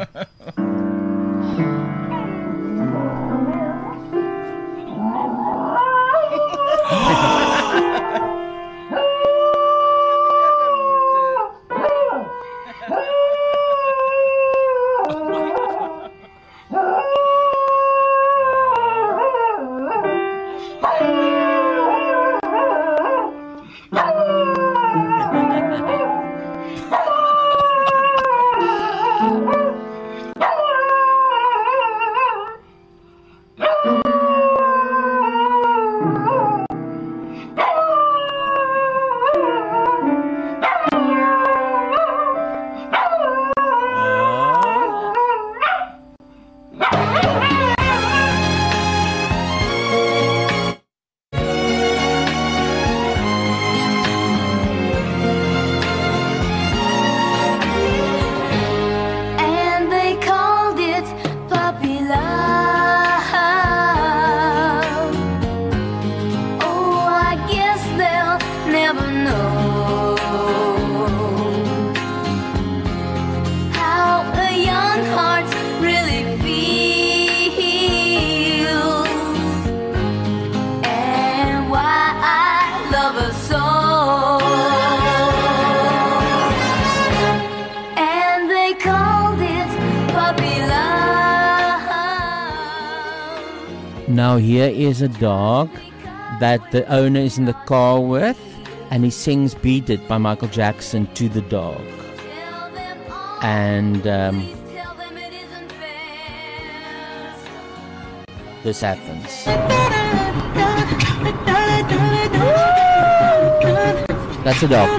a song. And they called it Puppy Love. Now here is a dog that the owner is in the car with, and he sings Beat It by Michael Jackson to the dog. And this happens. That's a dog.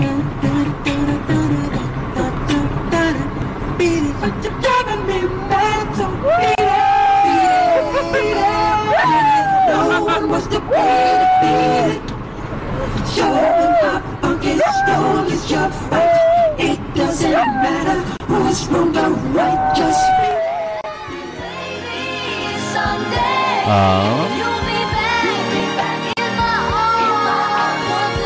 No one wants to beat it. Show them how funky strong is your fight. It doesn't matter who's wrong or right, just Someday you'll be back in my arms once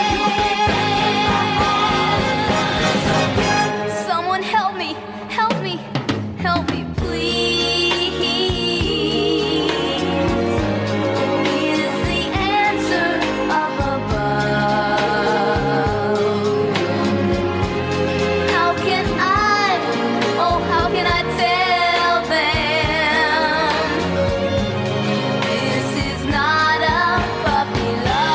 again. Someone help me, help me, help me, please. Is the answer up above? How can I tell them this is not a puppy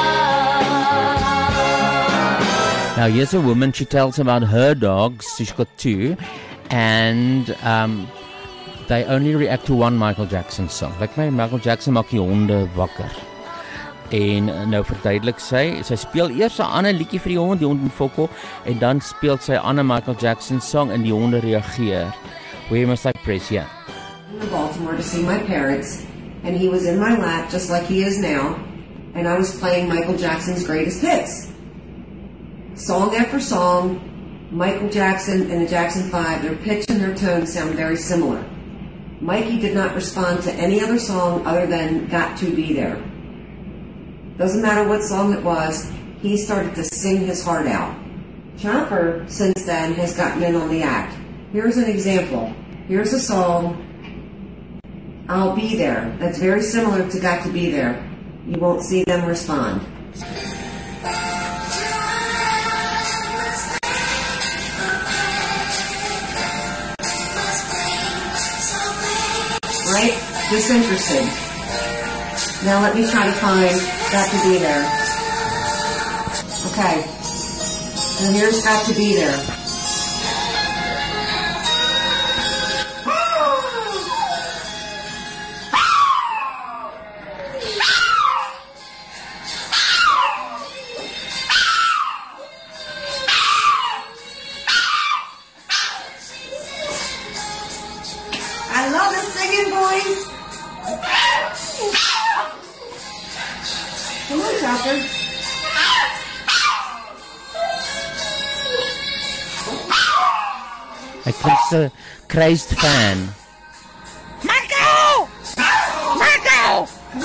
love? Now here's a woman, she tells about her dogs. She's got two, and they only react to one Michael Jackson song. Like my Michael Jackson maak die honde wakker. En nou verduidelik sy speel eers 'n ander liedjie vir die hond moet fokol, en dan speel sy 'n ander Michael Jackson song en die honde reageer. We must like press, yeah. In Baltimore to see my parents, and he was in my lap just like he is now, and I was playing Michael Jackson's greatest hits. Song after song, Michael Jackson and the Jackson 5, their pitch and their tone sound very similar. Mikey did not respond to any other song other than Got to Be There. Doesn't matter what song it was, he started to sing his heart out. Chopper, since then, has gotten in on the act. Here's an example. Here's a song, I'll Be There, that's very similar to Got to Be There. You won't see them respond. Right? Disinterested. Now let me try to find Got to Be There. Okay. And here's Got to Be There. I love the singing voice. Come on, Chopper. Hy klink 'n crazed fan. Michael! Michael!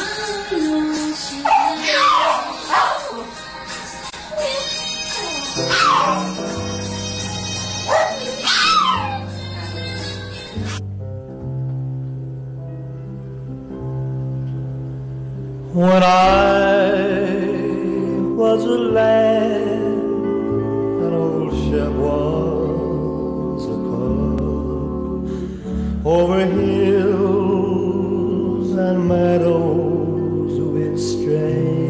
When I was a lad, an old ship was a cub. Over hills and meadows we'd stray.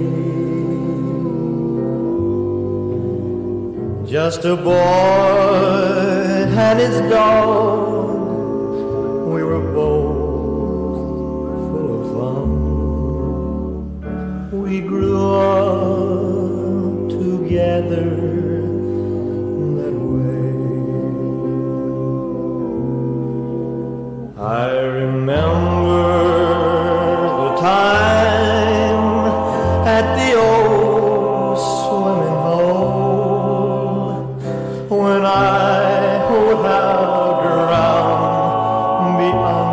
Just a boy and his dog, we were both full of fun. We grew up together that way. I remember the time at the old swimming hole when I would have drowned beyond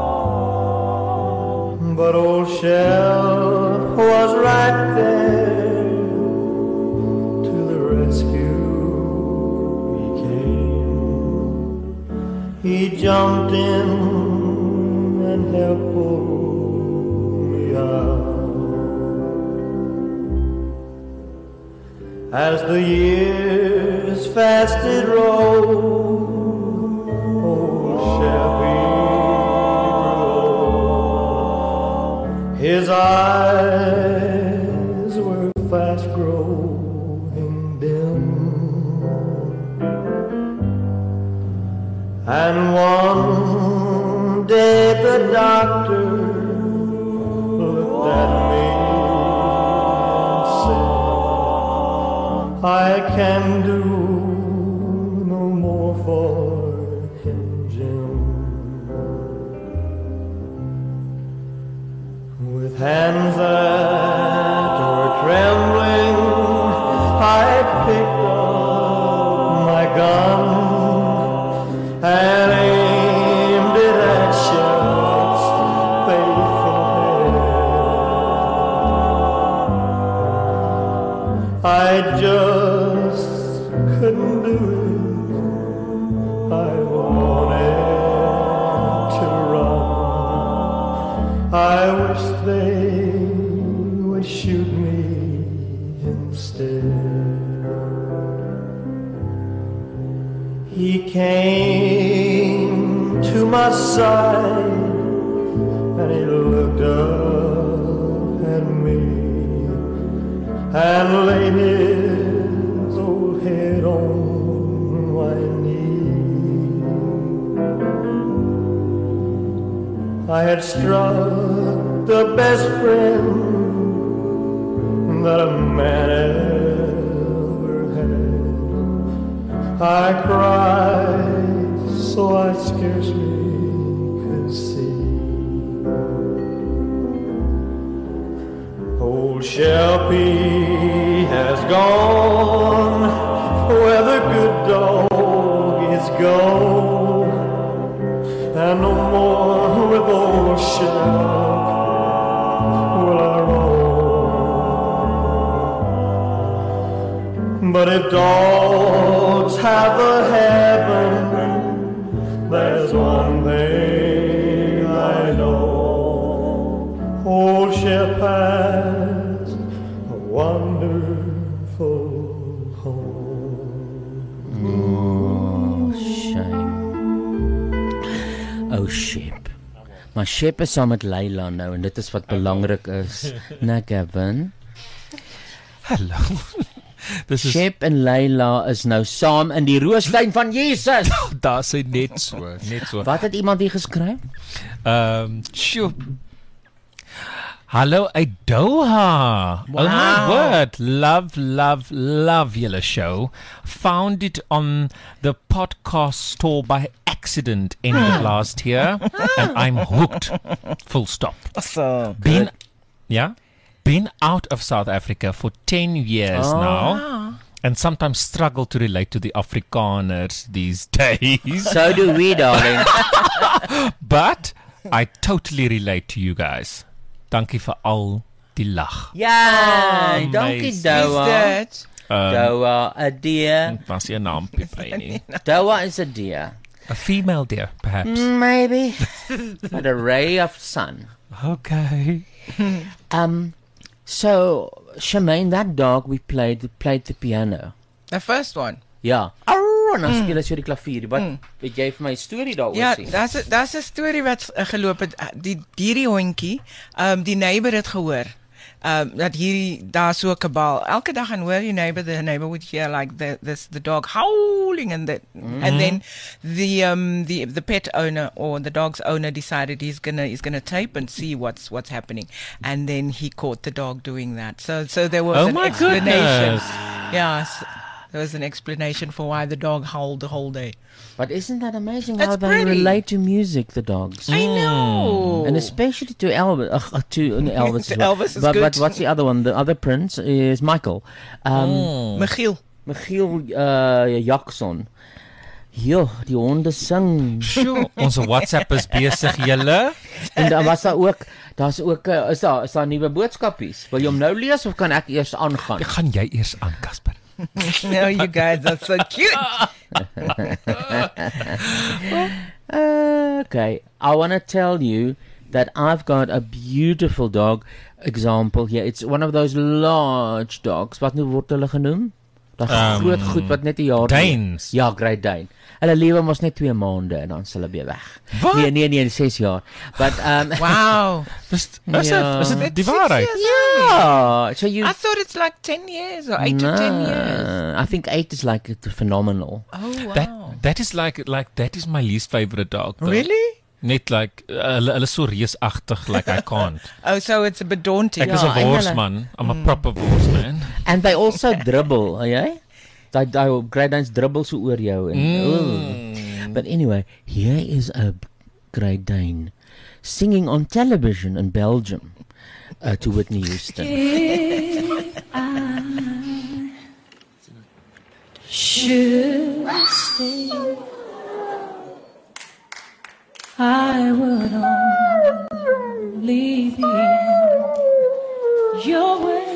doubt. But old Shell was right there as the years fast did roll. Old Shabby grew. His eyes were fast growing dim, and one day the doctor looked at me and said, I can do no more for him, Jim. With hands that were trembling, I picked up my gun and aimed it at Sheriff's faithful head. I just couldn't do it. I wanted to run. I wish they would shoot me instead. He came to my side and he looked up at me and laid his old head on my knee. I had struck the best friend that a man ever had. I cried so I scarcely could see. Old Shelby has gone where the good dog is gone, and no more with old Shep will I roam. But if dogs have a heaven, there's one thing I know. Old Shep has a wonderful home. Oh, shame. Oh, Shep. Maar Shep is saam met Leila nou en dit is wat belangrik is. Nee, Gavin. Hallo. Shep en Leila is nou saam in die roostuin van Jesus. Daar sê net so, net so. Wat het iemand hier geskryf? Sjoe. Hallo uit Doha. Wow. Oh my word. Love julle show. Found it on the podcast store by accident end of last year and I'm hooked. Full stop. So been out of South Africa for 10 years now. And sometimes struggle to relate to the Afrikaners these days. So do we, darling. But I totally relate to you guys. Dankie vir al die lag. Ja, dankie Doha. Doha, a deer. Was je naam, Pipini? Doha is a deer. A female deer, perhaps. Maybe. But a ray of sun. Okay. So, Charmaine, that dog we played the piano. The first one. Ja. En dan speel hy so die klavier. Wat weet jy vir my storie daaroor sê? Ja, daar's 'n storie wat geloop het. Die hondjie, die neighbor het gehoor. Dat daar so 'n kabal. Elke dag and where the neighbor would hear like the dog howling and then the pet owner or the dog's owner decided he's gonna tape and see what's happening, and then he caught the dog doing that. So there was an explanation. Yes. There was an explanation for why the dog howled the whole day. But isn't that amazing how they relate to music, the dogs? I know. And especially to Elvis. Elvis to Elvis is good. But what's the other one? The other prince is Michael. Michiel Jackson. Jo, die honde sing. Sjoe, onze WhatsApp is besig, julle. En dan was daar's ook is daar nuwe boodskapies. Wil jy hom nou lees of kan ek eers aangaan? Gaan jy eers aan, Casper? No, you guys are so cute. Okay, I want to tell you that I've got a beautiful dog example here. It's one of those large dogs. Wat nou word hulle genoem? Daar's groot goed wat net 'n jaar Danes. Ja, Great Dane. Hulle lewe mos net 2 maande en dan is hulle weer weg. Wat? Nee, 6 jaar. But Wow. Is dit die waarheid? Yeah. So you I thought it's like 10 years or 8 to 10 years. I think 8 is like phenomenal. Oh, wow. That is like that is my least favorite dog. Though. Really? Net like hulle so reusagtig, like I can't. Oh, so it's a bit daunting. Ek is 'n worsman. I'm a proper worsman. And they also dribble, jy? Daai Great Danes dribble so oor jou en But anyway, here is a Great Dane singing on television in Belgium to Whitney Houston. Should stay, I would only be in your way.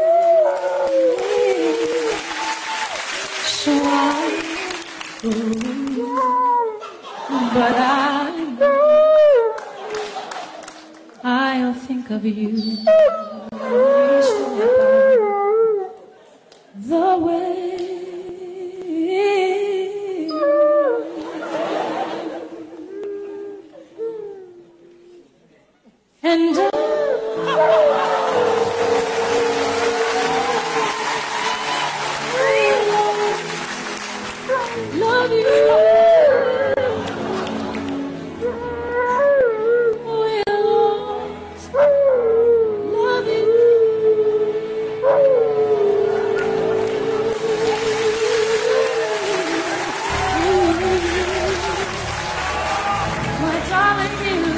So but I'll think of you the way. And love you. Love you. My darling,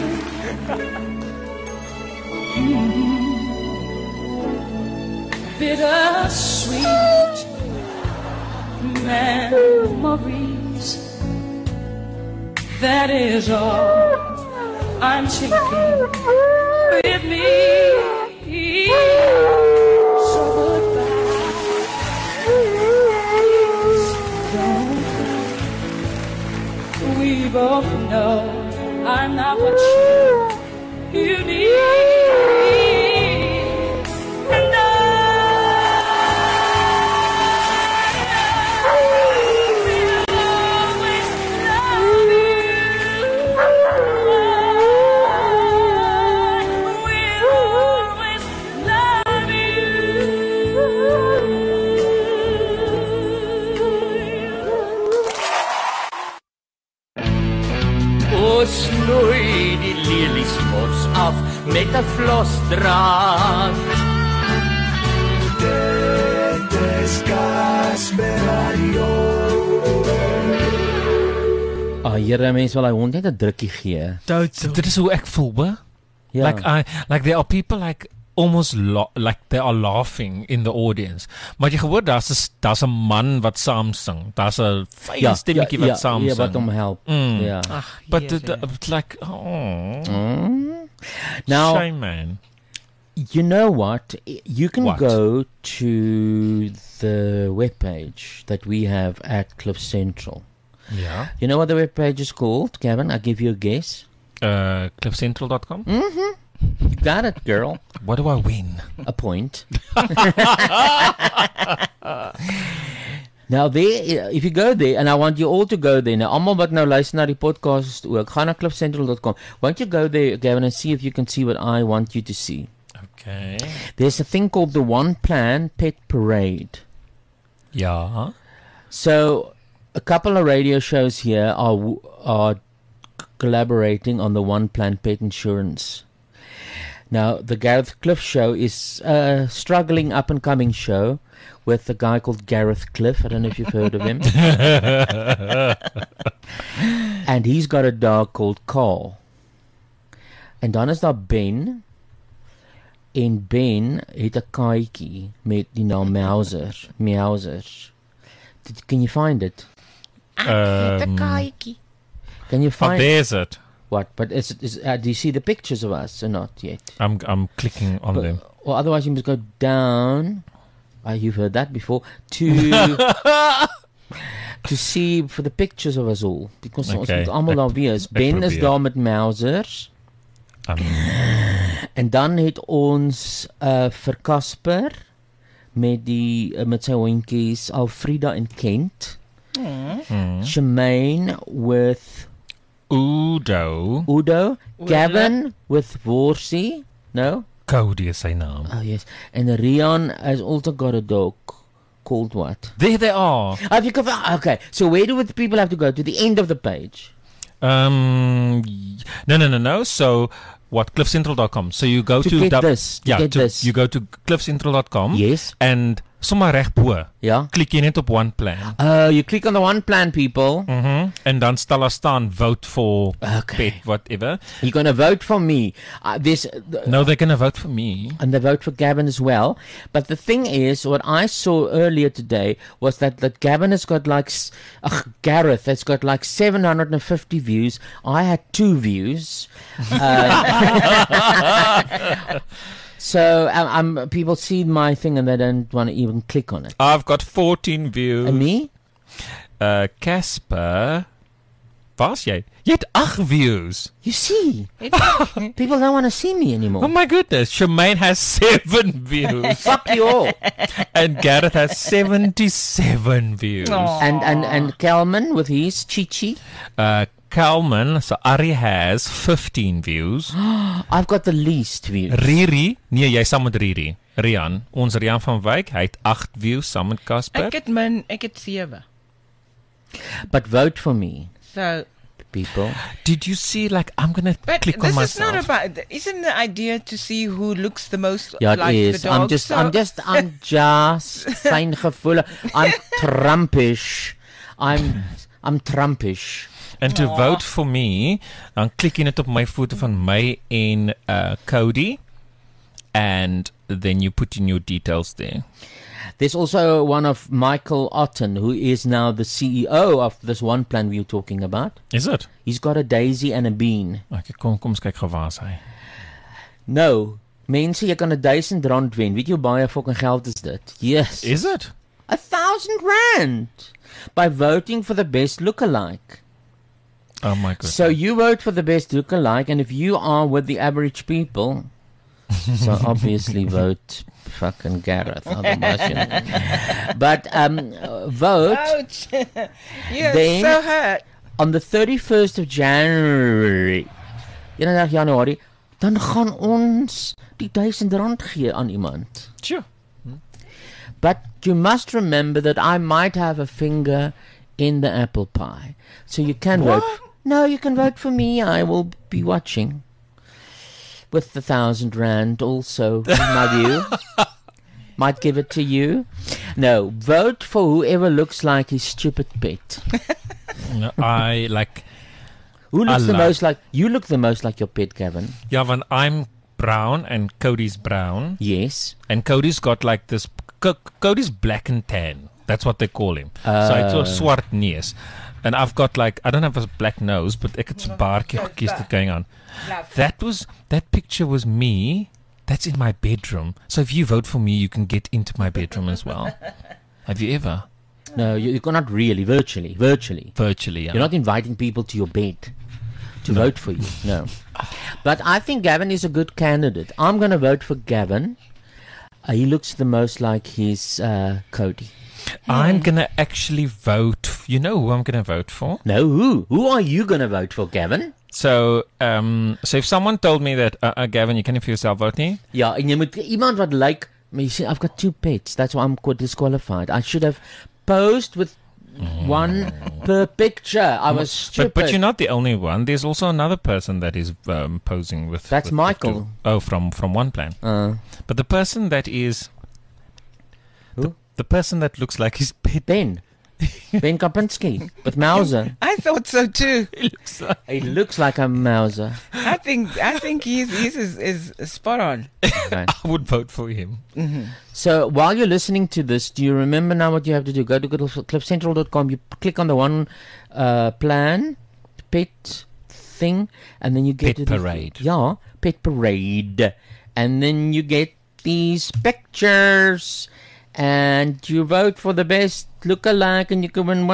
bittersweet memories. That is all I'm taking with me. So goodbye. Please don't go. We both know I'm not what you need. Snoei die leliesmos af met 'n vlosdraad. Dit is Casper Radio. Here mense wil hy hond net 'n drukkie gee. Dit is hoe ek voel, hè? Ja. Like there are people like almost like they are laughing in the audience. Maar jy gehoor daar's 'n man wat saam sing. Daar's 'n fyn stemmetjie wat saam sing. Ja, wat hom help. Ja. But it's like Now, shame, man. You know what? You can go to the webpage that we have at Cliff Central. Yeah. You know what the webpage is called, Kevin? I'll give you a guess. Cliffcentral.com? Mm-hmm. You got it, girl. What do I win? A point. Now there, if you go there, and I want you all to go there. Now, almal wat nou luister na die podcast ook, gaan na cliffcentral.com. Won't you go there, Gavin, and see if you can see what I want you to see? Okay. There's a thing called the One Plan Pet Parade. Yeah. So, a couple of radio shows here are collaborating on the One Plan Pet Insurance. Now, the Gareth Cliff Show is a struggling up-and-coming show with a guy called Gareth Cliff. I don't know if you've heard of him. And he's got a dog called Carl. En dan is daar Ben. En Ben het 'n katjie met die naam Meowser. Can you find it? The katjie. Can you find there's it. What? But do you see the pictures of us or not yet? I'm clicking on them. Or otherwise you must go down. You've heard that before. To see for the pictures of us all. Because ons moet almal daar wees. Ben is daar met Meowsers. En dan het ons vir Casper met sy hondjies Alfreda en Kent. Shemaine with Udo. Gavin with Worsie. No? Cody is sy naam. Oh, yes. And Rian has also got a dog called what? There they are. Okay, so where do the people have to go? To the end of the page? No. So, what? CliffCentral.com. So you go to... get this. You go to CliffCentral.com. Yes. And sommer reg bo. Ja. Klik jy net op one plan. You click on the one plan, people. En dan stel daar staan vote for pet, whatever. You're going to vote for me. No, they're going to vote for me. And they vote for Gavin as well. But the thing is, what I saw earlier today was that Gavin has got like... Gareth has got like 750 views. I had 2 views. So people see my thing and they don't want to even click on it. I've got 14 views. And me? Casper. Waar's jy? Jy het 8 views. You see? People don't want to see me anymore. Oh my goodness. Shemaine has 7 views. Fuck you all. And Gareth has 77 views. And Kalman with his Chichi. Kalman, so Ari has 15 views. I've got the least views. Riri, nee, jy saam met Riri. Rian, ons Rian van Wyk, hy het 8 views saam met Casper. Ek het 7. But vote for me. So, people. Did you see, like, I'm going to click on myself. This is not about, isn't the idea to see who looks the most it like is. the dog? I'm just fyn gevoelig. I'm Trumpish. I'm Trumpish. And to vote for me, dan klik jy net op my foto van my en Cody, and then you put in your details there. There's also one of Michael Otten, who is now the CEO of this one plan we were talking about. Is it? He's got a daisy and a bean. Okay, kom ons kyk gou waar is hy. No, mense, jy kan R1000 wen. Weet jy hoe baie fucking geld is dit? Yes. Is it? R1,000 by voting for the best lookalike. Oh my goodness. So you vote for the best lookalike, and if you are with the average people, so obviously vote fucking Gareth. Otherwise, but vote. Ouch. You're then, so hurt. On the 31st of January, 31 Januarie, dan gaan ons die R1000 gee aan iemand. Sure. But you must remember that I might have a finger in the apple pie. So you can vote. No, you can vote for me. I will be watching. With the R1,000 also, in my view. Might give it to you. No, vote for whoever looks like his stupid pet. No, I like... Who looks the most like... You look the most like your pet, Gavin. Ja, want I'm brown and Cody's brown. Yes. And Cody's got like this... Cody's black and tan. That's what they call him. So it's a swart neus. And I've got like... I don't have a black nose, but ek het so baartjie gekies dit going on. That picture was me. That's in my bedroom. So if you vote for me, you can get into my bedroom as well. Have you ever? No, you're not really. Virtually, yeah. You're not inviting people to your bed to vote for you. No. But I think Gavin is a good candidate. I'm going to vote for Gavin. He looks the most like his Cody. I'm going to actually vote. You know who I'm going to vote for? No, who? Who are you going to vote for, Gavin? So if someone told me that, Gavin, you can't for yourself vote nie? Ja, en jy moet iemand wat like, you see, I've got 2 pets. That's why I'm disqualified. I should have posed with one per picture. I was stupid. But you're not the only one. There's also another person that is posing with... That's with Michael. From One Plan. But the person that is... Who? The person that looks like his pet. Ben Kapinski with Mauser. I thought so too. He looks like a Mauser. I think he's is spot on. Okay. I would vote for him. Mm-hmm. So while you're listening to this, do you remember now what you have to do? Go to cliffcentral.com. You click on the one plan, pet thing, and then you get Pet Parade. Yeah, Pet Parade, and then you get these pictures. And you vote for the best lookalike, and you can win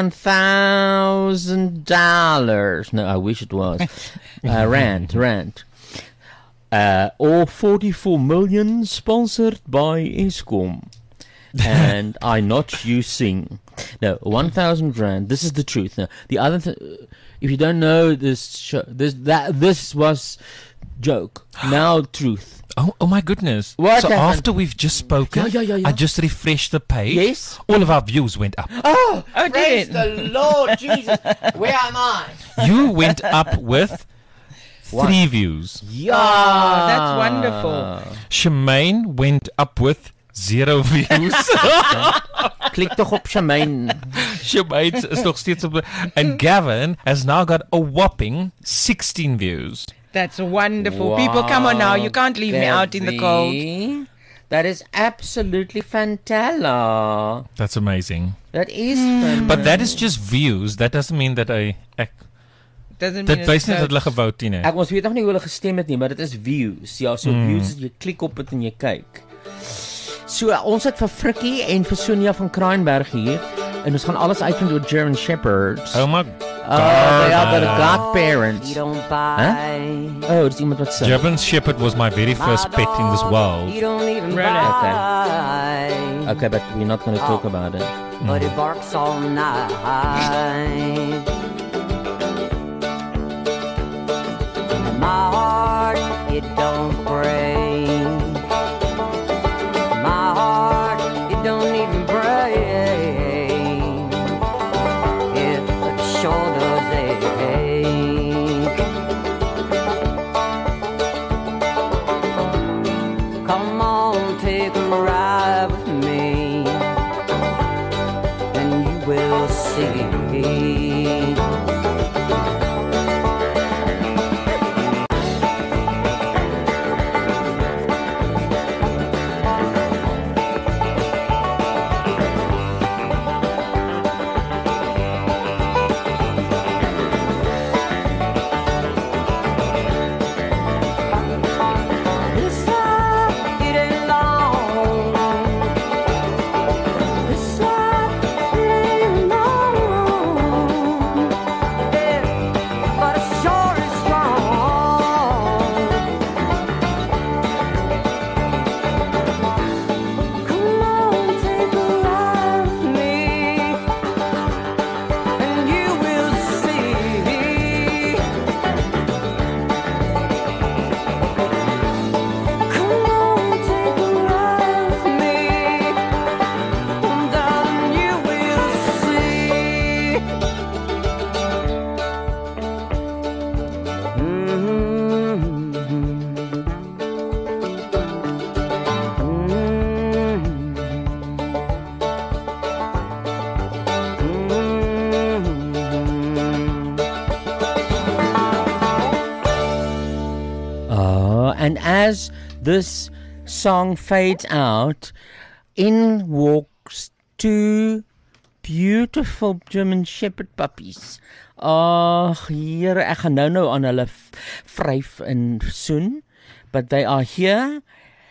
$1,000. No, I wish it was rand. Or 44 million, sponsored by Eskom. and I not you sing. No, 1,000 rand. This is the truth. Now, the other if you don't know this show, this was joke. Now truth. Oh my goodness. What so happened? after we've just spoken, Yeah. I just refreshed the page. Yes. All of our views went up. Oh, praise the Lord Jesus. Where am I? You went up with 3 views. Yeah. Oh, that's wonderful. Shemaine went up with 0 views. Klik toch op Shemaine. Shemaine is nog steeds op. And Gavin has now got a whopping 16 views. That's wonderful. People, come on now. You can't leave me out in the cold. That is absolutely fantastic. That's amazing. That is fantastic. But that is just views. That doesn't mean that Doesn't Dit mean wys it's net dat hulle search. gevou nie. Ek ons weet nog nie hoe hulle gestem het nie, maar dit is views. Ja, so views as jy klik op dit en jy kyk. So ons het vir Frikkie en vir Sonia van Kraaienberg hier en ons gaan alles uitvind oor German Shepherds. Oh my they are the godparents. You don't buy. Oh, dis iemand wat sê. German Shepherd was my very first pet in this world. You don't even Really? buy. Okay, but we're not going to talk about it. But it barks all night. My heart, it don't break. My heart, it don't even break. It sure does ache. Come on, take a ride with me, and you will see. This life, it ain't long. This life, it ain't long. Yeah, but it sure is strong. Come on, take a ride with me, and you will see. Come on, take a ride with me, and darling, you will see. And as this song fades out, in walks 2 beautiful German Shepherd puppies. Ag, Here, ek gaan nou aan hulle vryf en soen, but they are here.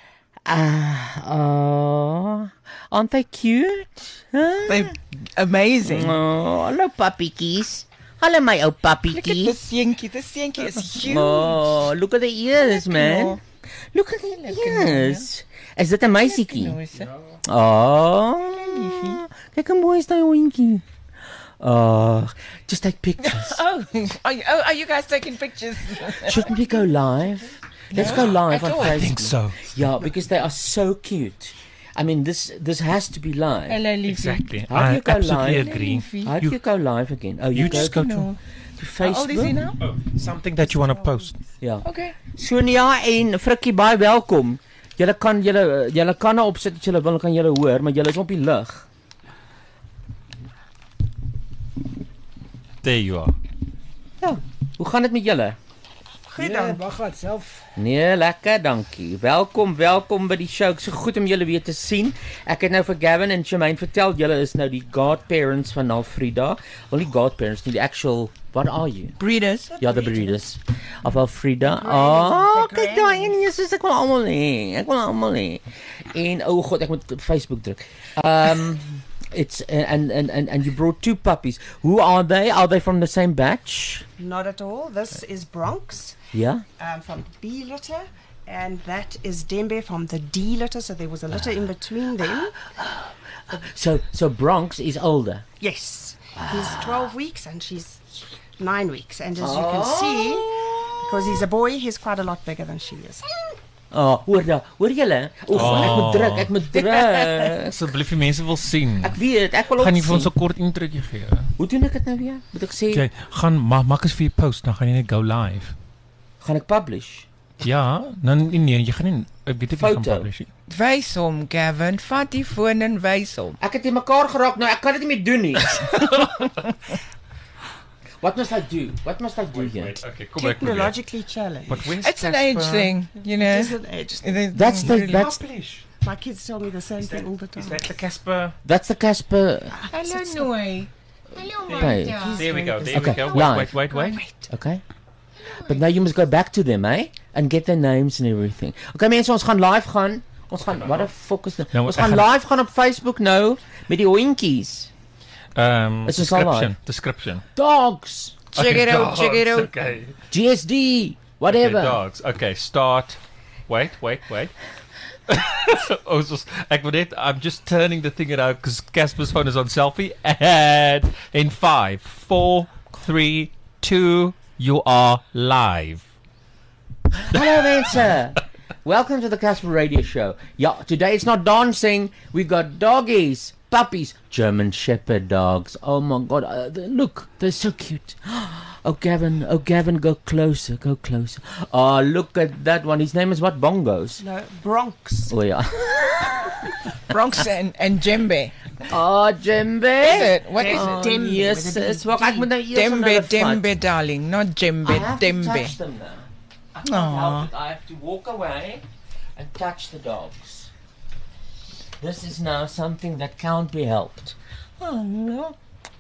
Aren't they cute? Huh? They're amazing. Oh, hallo pappietjies. Hallo my ou Look at pappietjie. the seentjie. The seentjie is huge. Oh, look at the ears, man. Lekker, Look at the ears. Is dit 'n meisietjie? Noosie. Oh, kyk hoe mooi is daai hondjie. Oh, just take pictures. Oh, are you guys taking pictures? Shouldn't we go live? Let's go live on I Facebook. I think so. Yeah, because they are so cute. I mean, this has to be live. Hello, Leafy. Exactly. How do you I go absolutely live? agree. How do you go live again? Oh, You just go to No. Facebook. How old is he now? something that you want to post. Ja. Okay. Sonia en Frikkie, baie welkom. Julle kan nou opsit as julle wil, kan julle hoor, maar julle is op die lug. There you are. Ja. Hoe gaan dit met julle? Goed dan. Wag wat self. Nee, lekker, dankie. Welkom by die show. So goed om julle weer te sien. Ek het nou vir Gavin en Shemaine vertel, julle is nou die godparents van Alfrida. Wel nie godparents nie, die actual, what are you? Breeders. Ja, the breeders of Alfrida. Oh, kyk daai een, Jesus, ek wil almal hê. En oh god, ek moet op Facebook druk. It's and you brought 2 puppies. Who are they? Are they from the same batch? Not at all. This is Bronx Yeah. from B litter, and that is Dembe from the D litter. So there was a litter in between them. So Bronx is older. Yes. He's 12 weeks and she's 9 weeks. And as you can see, because he's a boy, he's quite a lot bigger than she is. Oh, hoor julle? Ek moet druk. Asseblief die mense wil sien. Ek weet, ek wil ook Gaan jy vir ons sien. 'n kort introotjie gee? Hoe doen ek dit nou weer? Moet ek sê, Jy gaan maak eens vir jou post, dan gaan jy net go live. gaan ek publish? Ja, nee, jy gaan nie ek weet nie of jy gaan Foto. publish nie. Wys hom, Gavin. Vat die foon en wys hom. Ek het in mekaar geraak nou, ek kan dit nie meer doen nie. What must I do? What must I do here? Okay, kom ek probeer. Technologically challenged. But where's It's an age Casper? thing, you know. It's an age thing. That's Publish. My kids tell me the same thing all the time. Is that the Casper? That's the Casper. Hello, Noy. Hello, Hey. Martha. There we go. There Okay, we go. live. Wait. Okay. But now you must go back to them, eh? And get their names and everything. Okay, mense, ons gaan live gaan. Ons gaan what the fuck is dit? Nou, Ons ek gaan gaan- live gaan op Facebook nou met die hondjies. Is ons al live? Description. Dogs. Check it out, check it out. Okay. GSD. Whatever. Okay, dogs. Okay, start. Wait. I'm just turning the thing around because Casper's phone is on selfie. And in 5, 4, 3, 2, you are live. Hello, mense. Welcome to the Casper Radio Show. Yeah, today it's not dancing. We got doggies, puppies, German Shepherd dogs. Oh my God! Look, they're so cute. Oh Gavin, go closer, go closer. Oh, look at that one. His name is what? Bongos. No, Bronx. Oh yeah. Bronx and Djembe. Oh, Djembe. Is it? What is Oh, it? Djembe yes, with a it's big what I Djembe, darling. Not Djembe, I have to Djembe. touch them now. I can't help it. I have to walk away and touch the dogs. This is now something that can't be helped. Oh no.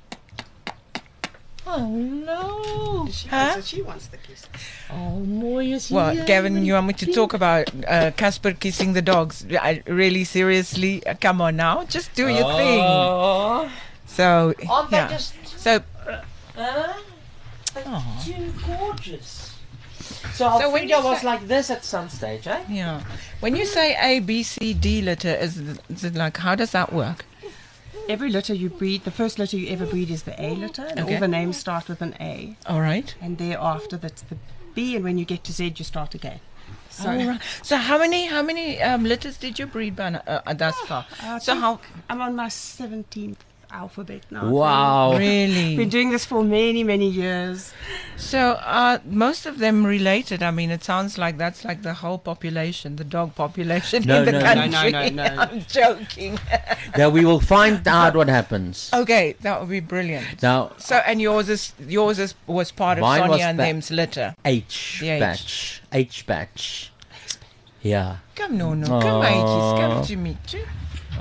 Oh no. Huh? She wants the kiss. Oh, mooi is Well, hier. Gavin, you want me to talk about Casper kissing the dogs? Really, seriously? Come on now. Just do your thing. Oh. So, Aren't they yeah. just So, they're too gorgeous? So when Frida you was say- like this at some stage, eh? yeah. When you say A, B, C, D litter, is it like, how does that work? Every litter you breed, the first litter you ever breed is the A litter. And Okay. all the names start with an A. All right. And thereafter that's the B, and when you get to Z, you start again. So, All right. So how many litters did you breed by thus far? So how I'm on my 17th alphabet now. Wow. really? Been doing this for many, many years. So are most of them related? I mean, it sounds like that's like the whole population, the dog population No, in the no, no. country. No. I'm joking. Now we will find out what happens. Okay, that would be brilliant. Now So and yours was part of Mine was Sonia and ba- them's litter. H The H. batch. H batch. Yeah. Come no, come Aitjies, come to meet you.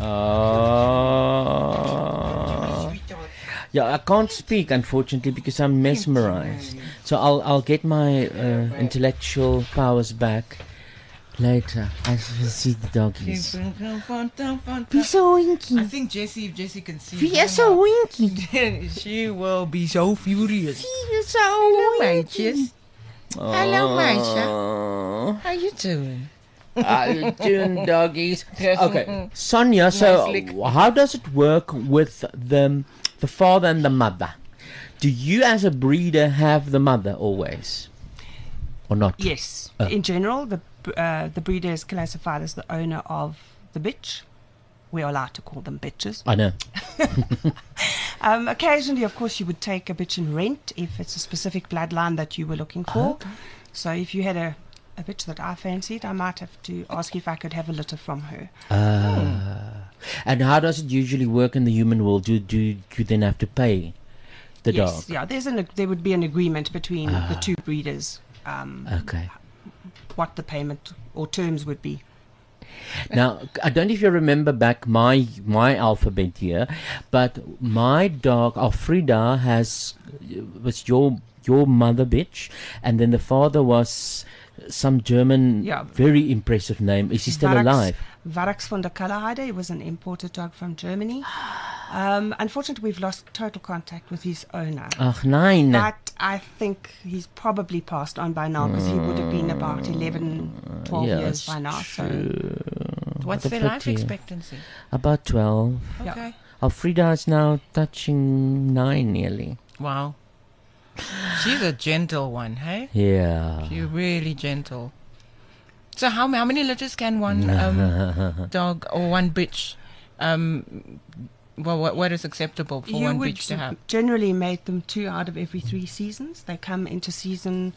Yeah, I can't speak unfortunately because I'm mesmerized. So I'll get my intellectual powers back later. I will see the doggies. Be so winky. I think if Jessie can see. Be so winky. She will be so furious. Be so Hello, winky. Maitjes. Hello, Maisha. How you doing? How you doing, doggies? Okay, Sonia. So how does it work with the father and the mother? Do you, as a breeder, have the mother always, or not? Yes. In general, the breeder is classified as the owner of the bitch. We're allowed to call them bitches. I know. Occasionally, of course, you would take a bitch in rent if it's a specific bloodline that you were looking for. So if you had a bitch that I fancied, I might have to ask if I could have a litter from her. And how does it usually work in the human world? Do you then have to pay the Yes, dog? yeah. There would be an agreement between the two breeders. Okay. What the payment or terms would be. Now, I don't know if you remember back my alphabet here, but my dog Alfreda was your mother bitch, and then the father was some German, very impressive name. Is he still alive? Varax von der Kallerheide. He was an imported dog from Germany. Unfortunately, we've lost total contact with his owner. Ach nein. But I think he's probably passed on by now because he would have been about 11, 12 years by now. So What's what a their life pity. expectancy? About 12. Okay. Alfreda is now touching 9 nearly. Wow. She's a gentle one, hey? Yeah. She's really gentle. So how many litters can one dog or one bitch? What is acceptable for one bitch to have? Generally mate them 2 out of every 3 seasons. They come into season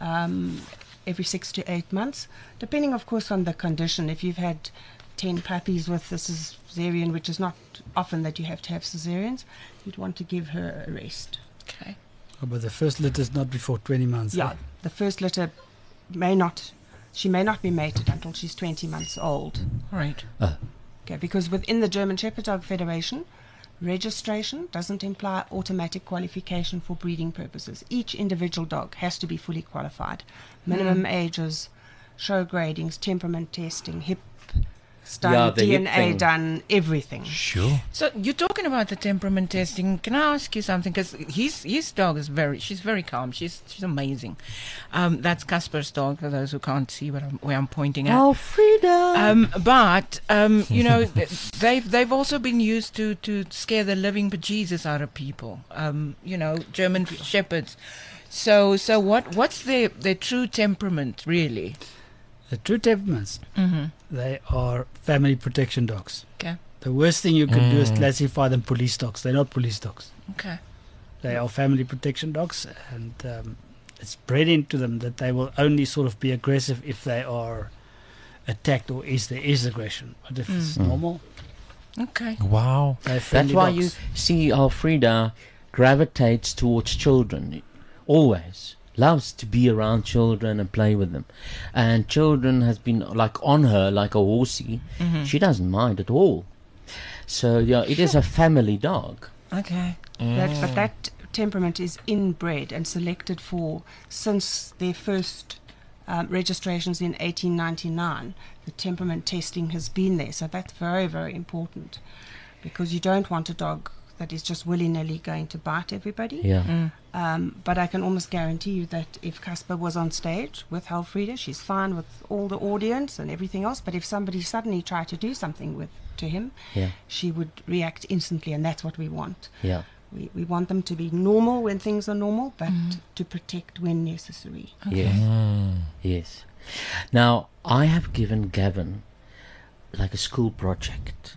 every 6 to 8 months, depending, of course, on the condition. If you've had 10 puppies with the cesarean, which is not often that you have to have cesareans, you'd want to give her a rest. Okay. Oh, but the first litter is not before 20 months. Yeah, the first litter may not be mated until she's 20 months old. Right. Okay, because within the German Shepherd Dog Federation, registration doesn't imply automatic qualification for breeding purposes. Each individual dog has to be fully qualified. Minimum ages, show gradings, temperament testing, hip done, DNA done, everything. Sure. So you're talking about the temperament testing. Can I ask you something? Because his dog is she's very calm. She's amazing. That's Casper's dog, for those who can't see where I'm pointing at. Alfreda! But you know, they've also been used to scare the living bejesus out of people. You know, German shepherds. So what's their true temperament, really? The true temperaments, they are family protection dogs. Okay. The worst thing you can do is classify them police dogs. They're not police dogs. Okay. They are family protection dogs, and it's bred into them that they will only sort of be aggressive if they are attacked or there is aggression. But if it's normal, okay. Wow. That's why you see Alfreda gravitates towards children, always. Loves to be around children and play with them, and children has been like on her like a horsey. She doesn't mind at all. So yeah, it is a family dog. Okay. But that temperament is inbred and selected for since their first registrations in 1899. The temperament testing has been there, so that's very, very important, because you don't want a dog that is just willy-nilly going to bite everybody. Yeah. But I can almost guarantee you that if Casper was on stage with Alfreda, she's fine with all the audience and everything else, but if somebody suddenly tried to do something to him, she would react instantly, and that's what we want. Yeah. We want them to be normal when things are normal, but to protect when necessary. Okay. Yes. Now, I have given Gavin like a school project.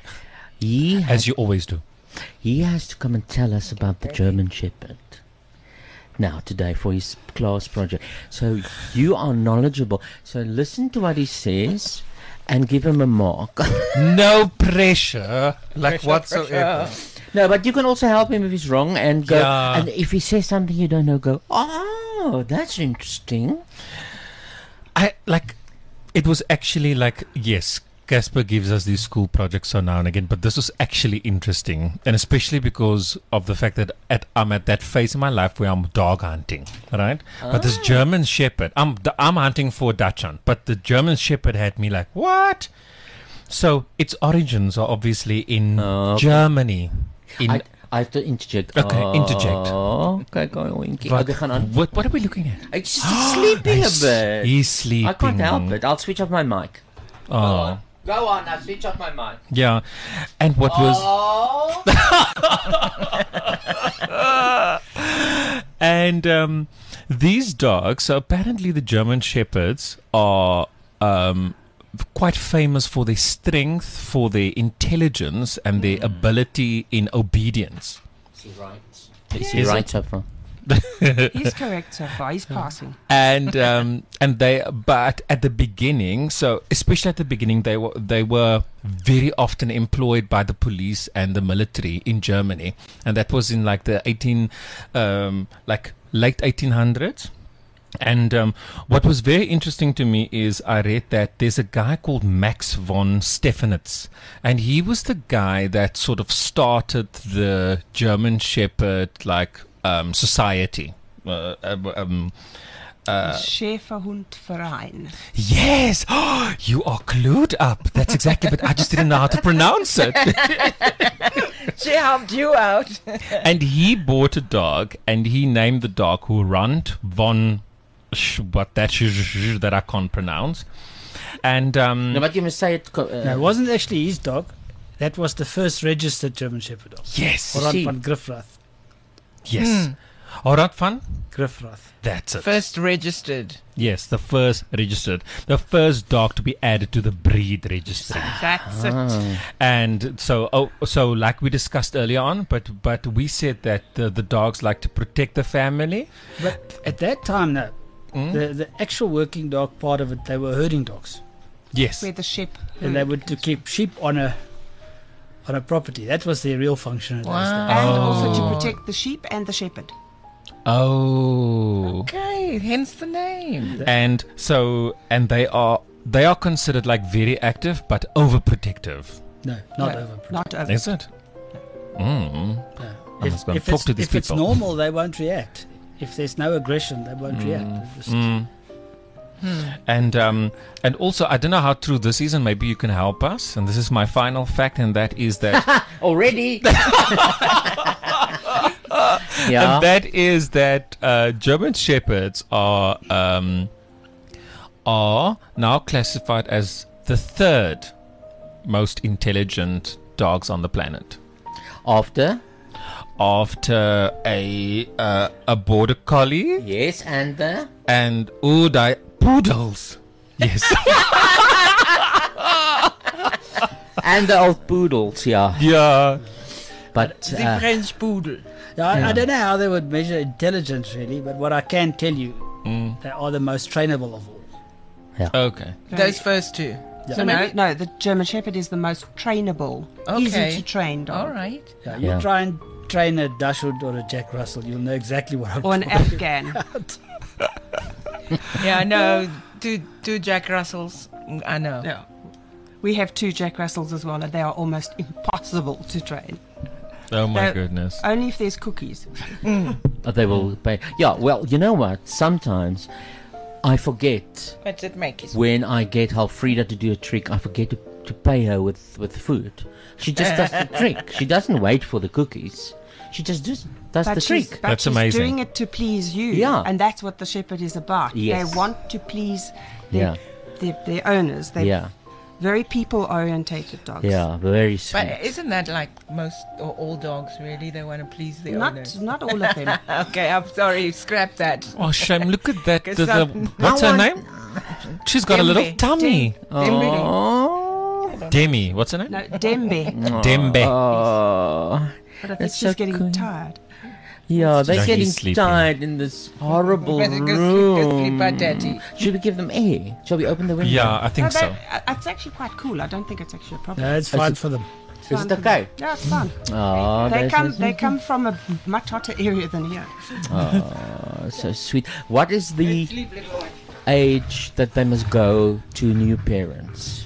As you always do. He has to come and tell us about the German Shepherd now today for his class project. So you are knowledgeable. So listen to what he says and give him a mark. No pressure, whatsoever. No, but you can also help him if he's wrong and go. Yeah. And if he says something you don't know, go, oh, that's interesting. It was actually yes. Casper gives us these school projects so now and again, but this was actually interesting, and especially because of the fact that I'm at that phase in my life where I'm dog hunting, right? But this German Shepherd, I'm hunting for a Dachshund, but the German Shepherd had me like, what? So its origins are obviously in Germany. I have to interject. Okay, interject. Okay, go on, Winky. What are we looking at? It's just sleeping a bit. He's sleeping. I can't help it. I'll switch off my mic. Oh. Go on, I'll switch off my mic. Yeah. And what was... And these dogs, so apparently the German Shepherds are quite famous for their strength, for their intelligence, and their ability in obedience. Is he right? Is he right so far? He's correct so far. He's passing. And but at the beginning, so especially at the beginning, they were very often employed by the police and the military in Germany, and that was in like the late 1800s. And what was very interesting to me is I read that there's a guy called Max von Stephanitz, and he was the guy that sort of started the German Shepherd society. Schäferhundverein. Yes! You are clued up. That's exactly, but I just didn't know how to pronounce it. She helped you out. And he bought a dog, and he named the dog Hurant von that I can't pronounce. And No, but you must say it. No, it wasn't actually his dog. That was the first registered German Shepherd dog. Yes. Oran van Griffrath. Yes. Oran van Griffrath. That's it. First registered. Yes, the first registered. The first dog to be added to the breed registry. That's it. And so like we discussed earlier on, but we said that the dogs like to protect the family. But at that time, no. The actual working dog part of it, they were herding dogs. Yes. Where the sheep. And they would to keep sheep on a property. That was their real function. At those days. And also to protect the sheep and the shepherd. Oh. Okay, hence the name. And they are considered like very active but overprotective. No, not overprotective. Not over. Is it? I must go and If talk to these it's people. normal, they won't react. If there's no aggression, they won't react. They just- And also, I don't know how true this is, and maybe you can help us. And this is my final fact, and that is that Already? Yeah. and that is that German Shepherds are now classified as the third most intelligent dogs on the planet. After a border collie. Yes, and the poodles. Yes. and the old poodles, yeah. Yeah. But The French poodle. I don't know how they would measure intelligence really, but what I can tell you, they are the most trainable of all. Okay. Those first two. Yeah. So no, the German Shepherd is the most trainable, easy to train dog. All right. Yeah, you try and train a Dashwood or a Jack Russell, you'll know exactly what I'm Or an talking Afghan. about. Yeah, I know. Two Jack Russells. I know. Yeah. We have 2 Jack Russells as well, and they are almost impossible to train. Oh my goodness. Only if there's cookies. They will pay. Yeah, well, you know what? Sometimes I forget What's it make? when I get Alfreda to do a trick, I forget to pay her with food. She just does the trick. She doesn't wait for the cookies. She just does the trick. That's she's amazing. doing it to please you. Yeah. And that's what the shepherd is about. Yes. They want to please their owners. They're very people-orientated dogs. Yeah, very sweet. But isn't that like most or all dogs really? They want to please the owners. Not all of them. Okay, I'm sorry. Scrap that. Oh, shame. Look at that. Guess I'm- What's her name? She's got a little Dembe. tummy. Oh. Demi. What's her name? No, Dembe. Dembe. Oh. But I think That's she's so getting cool. tired. Yeah, they're No, he's getting sleeping. tired in this horrible Better go room. sleep by daddy. Should we give them air? Shall we open the window? Yeah, I think so. It's actually quite cool. I don't think it's actually a problem. No, it's fine for them. Is it okay? Yeah, it's fun. Oh, They come from a much hotter area than here. Oh, so sweet. What is the age that they must go to new parents?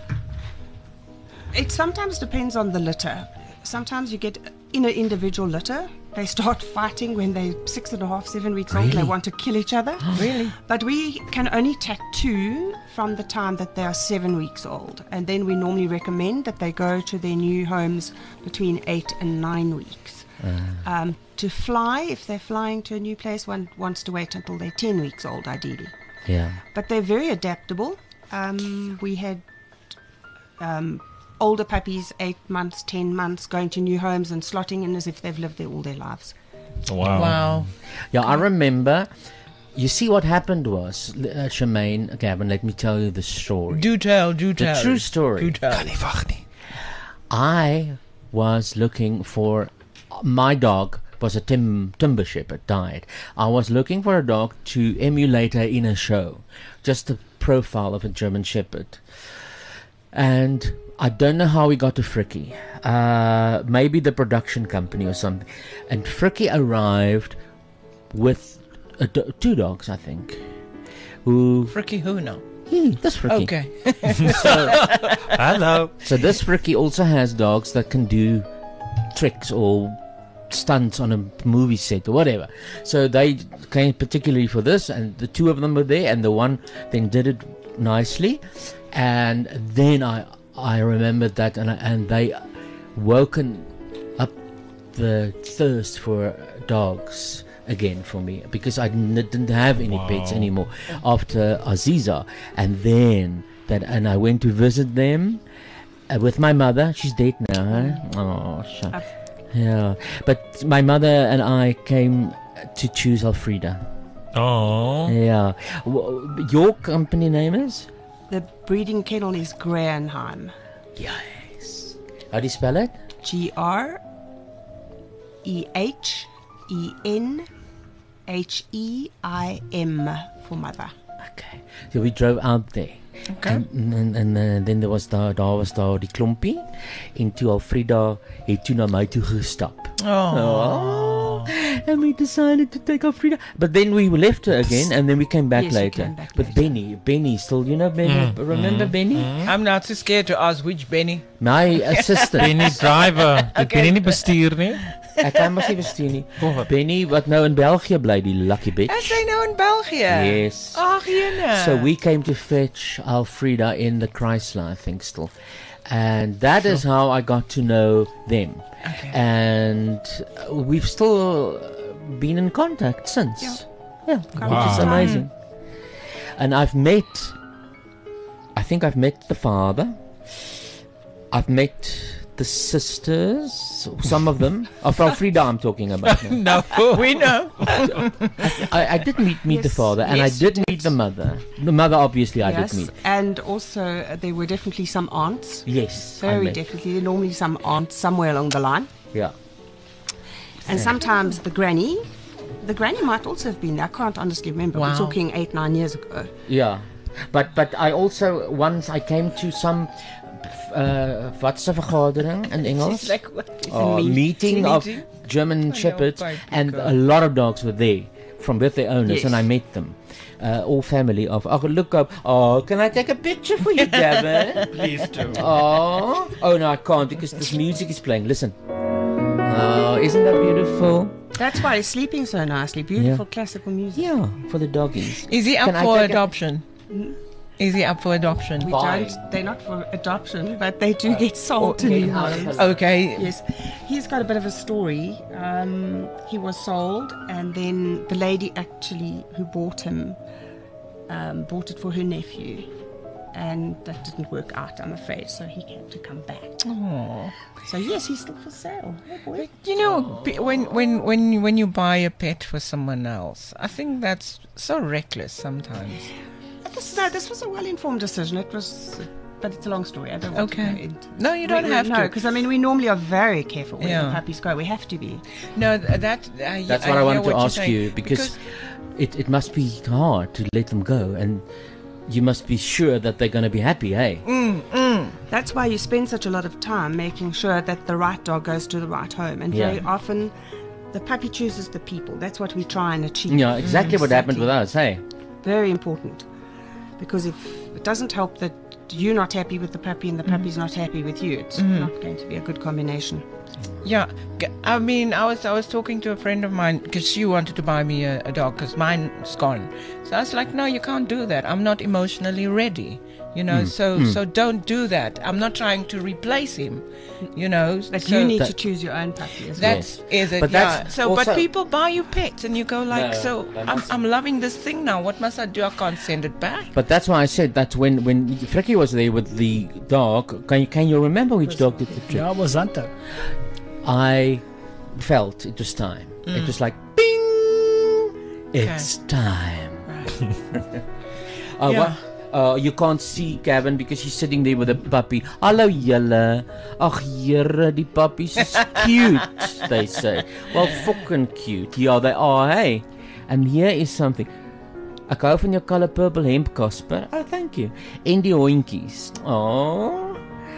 It sometimes depends on the litter. Sometimes you get in an individual litter. They start fighting when they're 6.5, 7 weeks old. They Really? want to kill each other. Really? But we can only tattoo from the time that they are 7 weeks old. And then we normally recommend that they go to their new homes between 8 and 9 weeks. To fly, if they're flying to a new place, one wants to wait until they're 10 weeks old, ideally. Yeah. But they're very adaptable. We had older puppies, 8 months, 10 months, going to new homes and slotting in as if they've lived there all their lives. Wow. Wow. Yeah, I remember. You see, what happened was, Shemaine, Gavin, let me tell you the story. Do tell. The true story. Do tell. I was looking for my dog was a timber shepherd, died. I was looking for a dog to emulate her in a show, just a profile of a German shepherd. And I don't know how we got to Frikkie. Maybe the production company or something. And Frikkie arrived with 2 dogs, I think. Frikkie who now? This Frikkie. Okay. Hello. So this Frikkie also has dogs that can do tricks or stunts on a movie set or whatever. So they came particularly for this, and the 2 of them were there, and the one then did it nicely. And then I remembered that, and they woken up the thirst for dogs again for me, because I didn't have any pets anymore after Aziza. And then and I went to visit them with my mother. She's dead now, huh? Oh, shut. Yeah, but my mother and I came to choose Alfreda. Oh. Yeah. Your company name is? The breeding kennel is Graenheim. Yes. How do you spell it? GREHENHEIM for mother. Okay. So we drove out there. Okay. En then there was daar was die klompie en toe Alfreda het toe na my toe gestap. Oh. And we decided to take Alfreda, but then we left her again and then we came back Yes, later. you came back But later. Benny still, you know Benny? Remember Benny? I'm not too scared to ask which Benny. My assistant. Benny driver. Ek Benny nie bestuur nie. Ek kan mos nie verstaan nie. Benny wat nou in België bly, die lucky bitch. Is hy nou in België? Yes. Ag, jene. So we came to fetch Alfreda in the Chrysler, I think still. And that is how I got to know them. Okay. And we've still been in contact since. Yeah, which is amazing. And I think I've met the father. I've met the sisters, some of them. Of Alfreda I'm talking about now. No, we know. I did meet the father, and Yes, I did meet the mother. The mother, obviously, I Yes, did meet. and also there were definitely some aunts. Yes, I Very met. definitely. There are normally some aunts somewhere along the line. Yeah. And sometimes the granny might also have been there. I can't honestly remember. Wow. We're talking 8-9 years ago. Yeah, but I also once I came to some what's a vergadering in Engels? She's like, what? Meeting of Meeting? German I shepherds, know, quite and good. a lot of dogs were there from with their owners, Yes. and I met them. All family of. Oh, look up! Oh, can I take a picture for you, Gavin? Please do. Oh no, I can't because this music is playing. Listen. Oh, isn't that beautiful? That's why he's sleeping so nicely. Beautiful classical music. Yeah, for the doggies. Is he up Can I for take a- adoption? Is he up for adoption? We Bye. they're not for adoption, but they do get sold to new homes. Okay. Yes, he's got a bit of a story. He was sold, and then the lady actually who bought him bought it for her nephew, and that didn't work out, I'm afraid. So he had to come back. Oh. So yes, he's still for sale. Oh, boy. You know, when you buy a pet for someone else, I think that's so reckless sometimes. This was a well-informed decision. It was, but it's a long story. I don't want to go Okay. into. No, you don't have no, to. because I mean, we normally are very careful where Yeah. the puppies go. We have to be. No, that's That's what I wanted to ask you because it must be hard to let them go, and you must be sure that they're going to be happy, hey? That's why you spend such a lot of time making sure that the right dog goes to the right home, and Yeah. very often, the puppy chooses the people. That's what we try and achieve. Yeah, exactly what happened with us, hey? Very important, because if it doesn't help that you're not happy with the puppy and the puppy's not happy with you, it's not going to be a good combination. Yeah, I mean, I was talking to a friend of mine because she wanted to buy me a dog because mine's gone. So I was like, no, you can't do that. I'm not emotionally ready, you know. So don't do that. I'm not trying to replace him, you know. But so you need to choose your own puppy as well. That's is it. But Yeah. that's So, but also- people buy you pets, and you go like, No, so they I'm mustn't. loving this thing now. What must I do? I can't send it back. But that's why I said that when Frikkie was there with the dog, can you remember which dog did the trick? Ja, was Zanto. I felt it was time. It was like, bing! It's time. Yeah. You can't see Gavin because he's sitting there with a puppy. Hallo julle. Ag Here, die puppies is cute, they say. Well, fucking cute. Yeah, they are, hey. And here is something. Ek hou van jou color purple hemp, Casper. Oh, thank you. En die hondjies. Oh.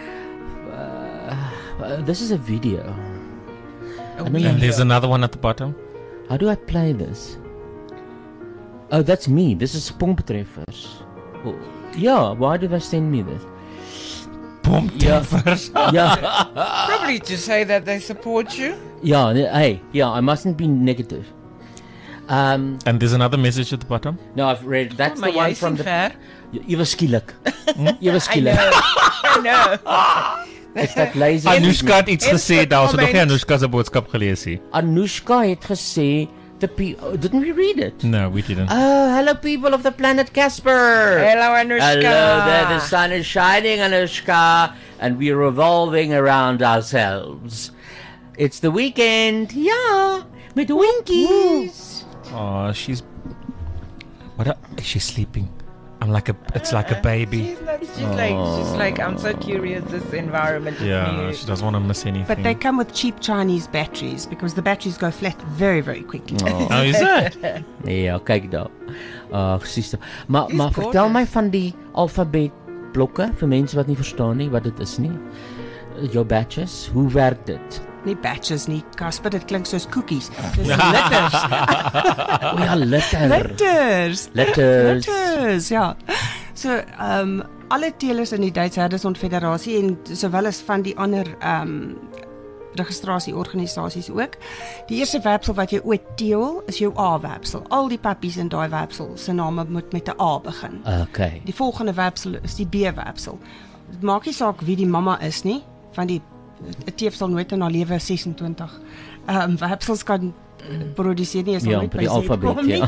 This is a video. I don't know And there's another one at the bottom. how do I play this? Oh, that's me. This is Pomptreffers. Oh, yeah, why did they send me this? Pomptreffers. Yeah, Probably to say that they support you. yeah, I mustn't be negative. And there's another message at the bottom. No, I've read. That's Maar the one jy from sien the. ver. Ewe skielik. Ewe skielik. I know. It's that lazy. Anushka het iets en gesê daar, so nog nie comment. Anushka se boodskap gelees nie. Anushka het gesê Didn't we read it? No, we didn't. Oh, hello, people of the planet Casper. Hello, Anushka. Hello there. The sun is shining, Anushka, and we're revolving around ourselves. It's the weekend. Yeah, with Winkies. Oh, she's sleeping. It's like a baby. She's like, I'm so curious. This environment is Yeah, new. she doesn't want to miss anything. But they come with cheap Chinese batteries because the batteries go flat very, very quickly. Oh, is it? Ja, kyk daar. Sister. Maar vertel my van die alfabetblokke vir mense wat nie verstaan nie wat dit is nie. Jou batches, hoe werk dit? Nie batches nie, Casper, dit klink soos cookies. Dis letters. O ja, letters, ja. So, alle telers in die Duitse Herdersondfederasie en sowel as van die ander registrasieorganisasies ook. Die eerste werpsel wat jy ooit teel is jou A-werpsel. Al die pappies in daai werpsel se name moet met 'n A begin. Okay. Die volgende werpsel is die B-werpsel. Dit maak nie saak wie die mamma is nie, van die 'n teef sal nooit in haar lewe 26 werpsels kan produseer nie, is Ja, nooit by die alfabet, ja.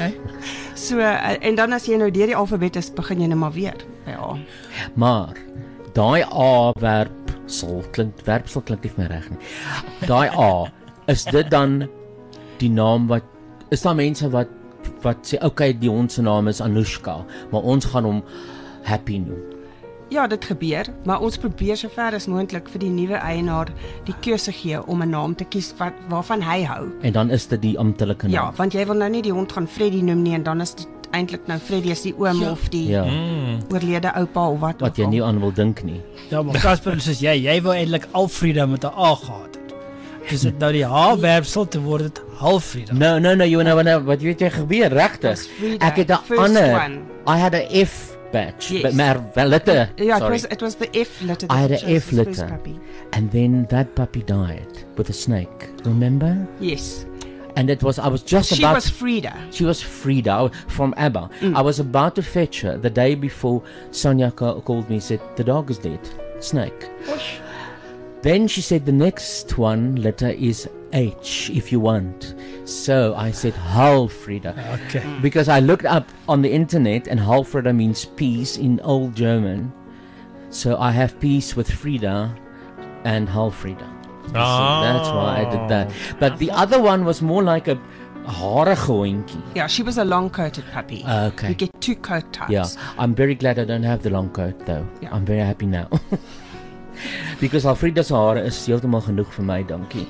So, en dan as jy nou deur die alfabet is, begin jy net maar weer by A. Maar daai A-werpsel klink nie vir my reg nie. Daai A, is dit dan die naam wat is daar mense wat sê okay, die hond se naam is Anushka, maar ons gaan hom Happy noem. Ja, dit gebeur, maar ons probeer so ver as moontlik vir die nuwe eienaar die keuse gee om 'n naam te kies waarvan hy hou. En dan is dit die amptelike naam. Ja, want jy wil nou nie die hond gaan Freddy noem nie en dan is dit eintlik nou Freddy is die oom of die oorlede oupa of wat jy nie aan wil dink nie. Ja, maar Casper, soos jy wou eintlik Alfreda met 'n A gehad het. Dis dit nou die H-werpsel te word dit Halfreda. No, wat weet jy gebeur regtig? Ek het 'n ander. I had a F batch, yes. but maar letter. Yeah, it was the F letter. I had a F letter, and then that puppy died with a snake. Remember? Yes. And I was just She about. Was Frida. She was Frida from ABBA. I was about to fetch her the day before. Sonia called me and said the dog is dead. Snake. Osh. Then she said the next one letter is H if you want. So I said Halfreda. Okay. Because I looked up on the internet and Halfreda means peace in Old German. So I have peace with Frida and Halfreda. So that's why I did that. But the other one was more like a harige hondjie. Yeah, she was a long-coated puppy. Okay. You get 2 coat types. Yeah, I'm very glad I don't have the long coat though. Yeah. I'm very happy now. Because Alfreda se hare is heeltemal genoeg vir my, dankie.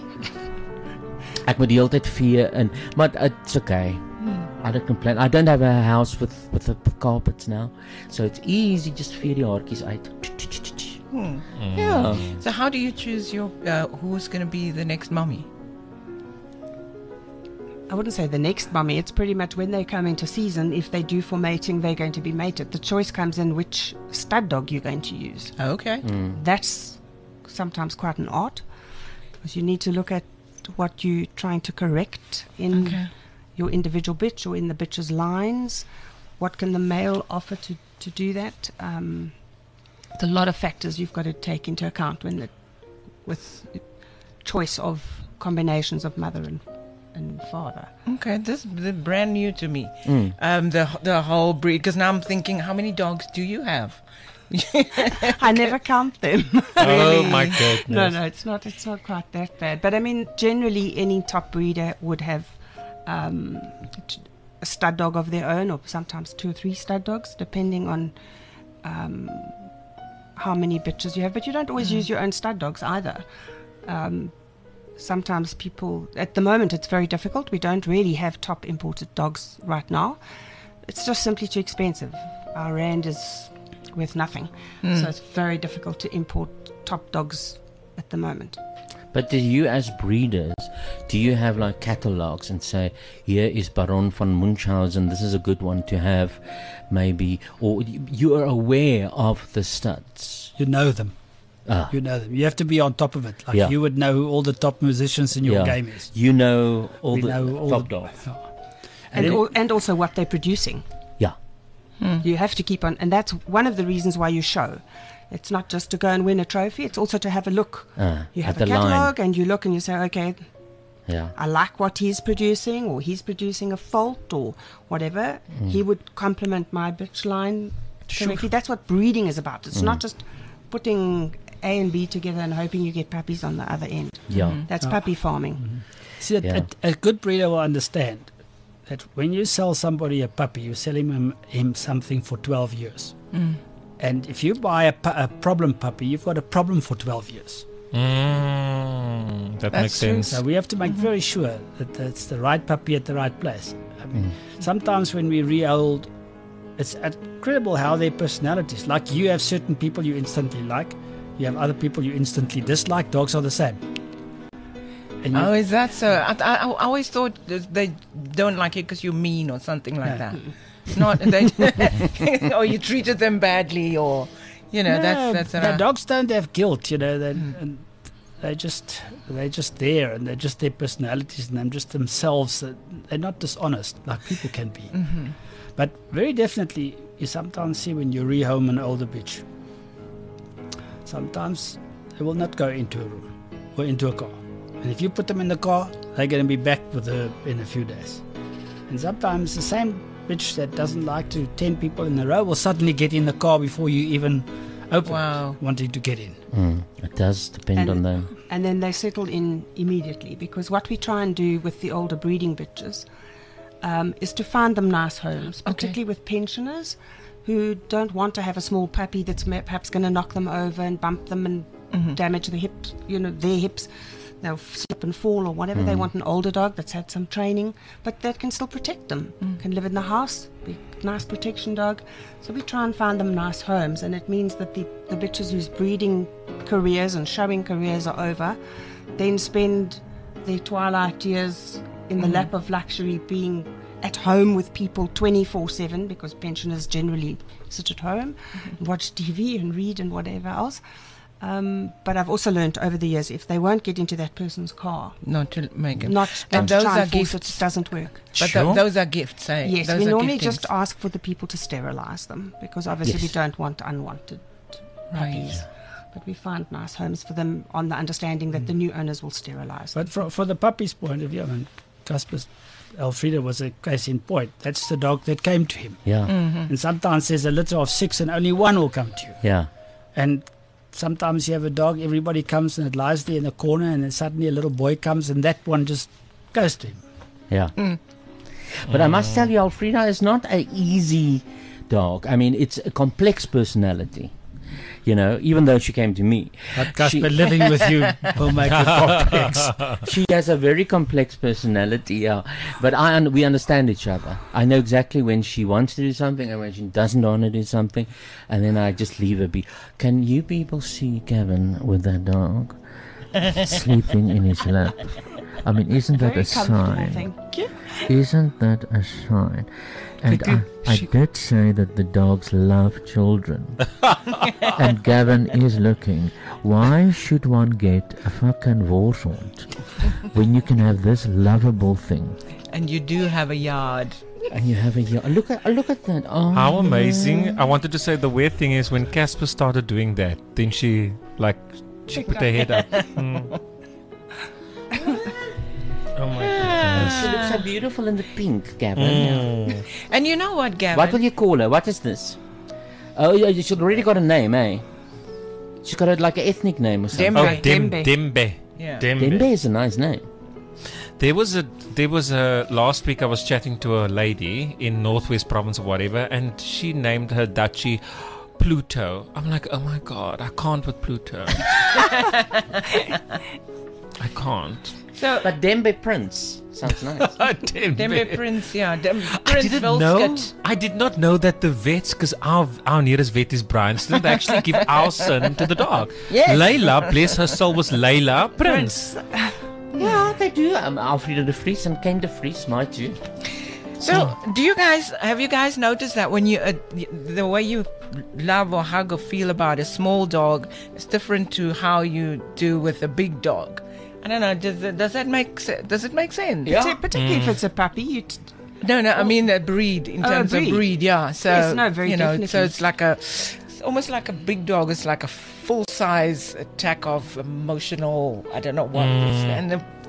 Ek moet die hele tyd vee in, maar it's okay. I don't complain. I don't have a house with the carpets now, so it's easy just vee die haartjies uit. Yeah. So how do you choose your who's going to be the next mummy? I wouldn't say the next mummy. It's pretty much when they come into season. If they do for mating, they're going to be mated. The choice comes in which stud dog you're going to use. Okay. That's sometimes quite an art because you need to look at what you're trying to correct in your individual bitch or in the bitch's lines. What can the male offer to do that? There's a lot of factors you've got to take into account with choice of combinations of mother and father. Okay, this is brand new to me. The whole breed, because now I'm thinking, how many dogs do you have? I never count them. Oh my goodness. No, it's not quite that bad. But I mean, generally any top breeder would have a stud dog of their own, or sometimes 2 or 3 stud dogs, depending on how many bitches you have. But you don't always use your own stud dogs either. Sometimes people, at the moment it's very difficult. We don't really have top imported dogs right now. It's just simply too expensive. Our rand is worth nothing. So it's very difficult to import top dogs at the moment. But do you as breeders, do you have like catalogs and say, here is Baron von Munchausen, this is a good one to have maybe, or you are aware of the studs? You know them. You know them. You have to be on top of it. Like you would know who all the top musicians in your game is. You know all the top dogs. And also what they're producing. Yeah. You have to keep on, and that's one of the reasons why you show. It's not just to go and win a trophy, it's also to have a look. You have a catalogue and you look and you say, okay, Yeah. I like what he's producing, or he's producing a fault, or whatever. He would complement my bitch line correctly. That's what breeding is about. It's not just putting A and B together and hoping you get puppies on the other end. Yeah. That's puppy farming. See, a good breeder will understand that when you sell somebody a puppy, you're selling him something for 12 years. And if you buy a problem puppy, you've got a problem for 12 years. That makes sense. So we have to make very sure that that's the right puppy at the right place. I mean, sometimes when we rehold, it's incredible how their personalities, like you have certain people you instantly like, you have other people you instantly dislike. Dogs are the same. And is that so? I always thought that they don't like you because you're mean or something like that. Not they, or you treated them badly, or that's dogs don't have guilt, and they're just there, and they're just their personalities, and they're just themselves. They're not dishonest like people can be. But very definitely, you sometimes see when you rehome an older bitch, sometimes they will not go into a room or into a car. And if you put them in the car, they're going to be back with her in a few days. And sometimes the same bitch that doesn't like to 10 people in a row will suddenly get in the car before you even open it, wanting to get in. It does depend on them. And then they settle in immediately, because what we try and do with the older breeding bitches is to find them nice homes, particularly with pensioners who don't want to have a small puppy that's perhaps going to knock them over and bump them and damage the hips, their hips. They'll slip and fall or whatever. They want an older dog that's had some training, but that can still protect them, can live in the house, be a nice protection dog. So we try and find them nice homes, and it means that the bitches whose breeding careers and showing careers are over then spend their twilight years in the lap of luxury, being at home with people 24/7, because pensioners generally sit at home, watch TV and read and whatever else. But I've also learned over the years, if they won't get into that person's car, not to make it. And those are gifts. It doesn't work. But those are gifts, eh? Yes, those we are normally giftings. just ask for the people to sterilize them, because obviously we don't want unwanted puppies. But we find nice homes for them on the understanding that the new owners will sterilize them. But for the puppy's point of view, I mean, Casper's Elfrida was a case in point. That's the dog that came to him. Yeah. And sometimes there's a litter of 6 and only one will come to you. Yeah. And sometimes you have a dog, everybody comes and it lies there in the corner, and then suddenly a little boy comes and that one just goes to him. Yeah. But I must tell you, Elfrida is not an easy dog. I mean, it's a complex personality. Even though she came to me. But Casper, living with you will make it complex. She has a very complex personality, yeah. But we understand each other. I know exactly when she wants to do something and when she doesn't want to do something. And then I just leave her be. Can you people see Gavin with that dog sleeping in his lap? I mean, isn't that a sign? Thank you. Isn't that a sign? And I did say that the dogs love children. And Gavin is looking. Why should one get a fucking warshond when you can have this lovable thing? And you do have a yard. And you have a yard. Look at that. Oh, how amazing. I wanted to say the weird thing is when Casper started doing that, then she put her head up. Oh my goodness. She looks so beautiful in the pink, Gavin. And you know what, Gavin? What will you call her? What is this? Oh, yeah, she's already got a name, eh? She's got an ethnic name or something. Dembe. Yeah. Dembe is a nice name. There was a last week I was chatting to a lady in Northwest Province or whatever, and she named her Dutchie Pluto. I'm like, oh my God, I can't with Pluto. I can't. But Dembe Prince sounds nice. Dembe Prince, yeah. I did not know that the vets, because our nearest vet is Bryanston, they actually give our son to the dog. Yes. Layla, bless her soul, was Layla Prince. Yeah, they do. Alfreda de Vries and Ken de Vries, my too. So, have you guys noticed that when you the way you love or hug or feel about a small dog is different to how you do with a big dog? I don't know. Does it make sense? Yeah. Particularly if it's a puppy. No. I mean a breed in terms of breed. Yeah. So yes, no, very definitely. So it's almost like a big dog. It's like a full size attack of emotional. I don't know what. And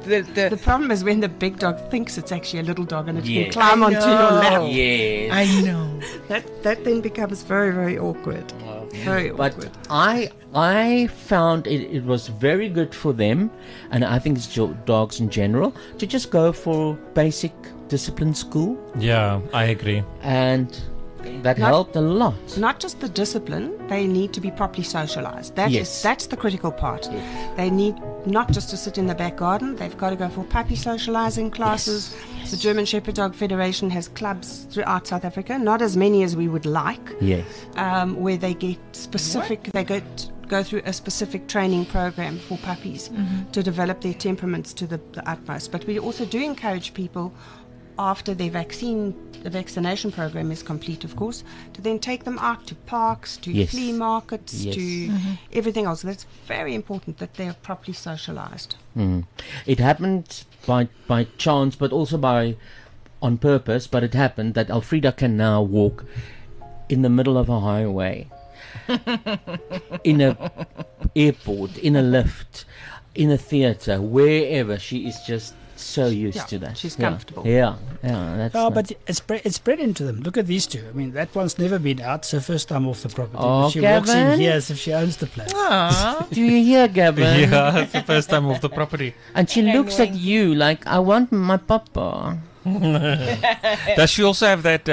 The problem is when the big dog thinks it's actually a little dog and it Yes. can climb onto your lap. Yes. I know. That then becomes very, very awkward. Very awkward. But I found it was very good for them, and I think it's dogs in general, to just go for basic discipline school, Yeah, I agree. and that helped a lot. Not just the discipline, they need to be properly socialized. Yes. That's the critical part. They need not just to sit in the back garden, they've got to go for puppy socializing classes. The German Shepherd Dog Federation has clubs throughout South Africa, not as many as we would like, Yes. where they get specific, go through a specific training program for puppies to develop their temperaments to the utmost. But we also do encourage people, after the vaccination program is complete, of course, to then take them out to parks, to Yes. flea markets, Yes. to everything else. That's very important that they are properly socialized. It happened by chance, but also on purpose. But it happened that Elfrida can now walk in the middle of a highway, in a airport, in a lift, in a theater, wherever. She is just so used to that. she's comfortable. Yeah, that's Oh, nice. but it's spread into them. Look at these two. I mean, that one's never been out. It's her first time off the property. Oh, She walks in Gavin. here as if she owns the place. Do you hear, Gavin? Yeah, it's the first time off the property. And she looks at you like, I want my papa. Does she also have that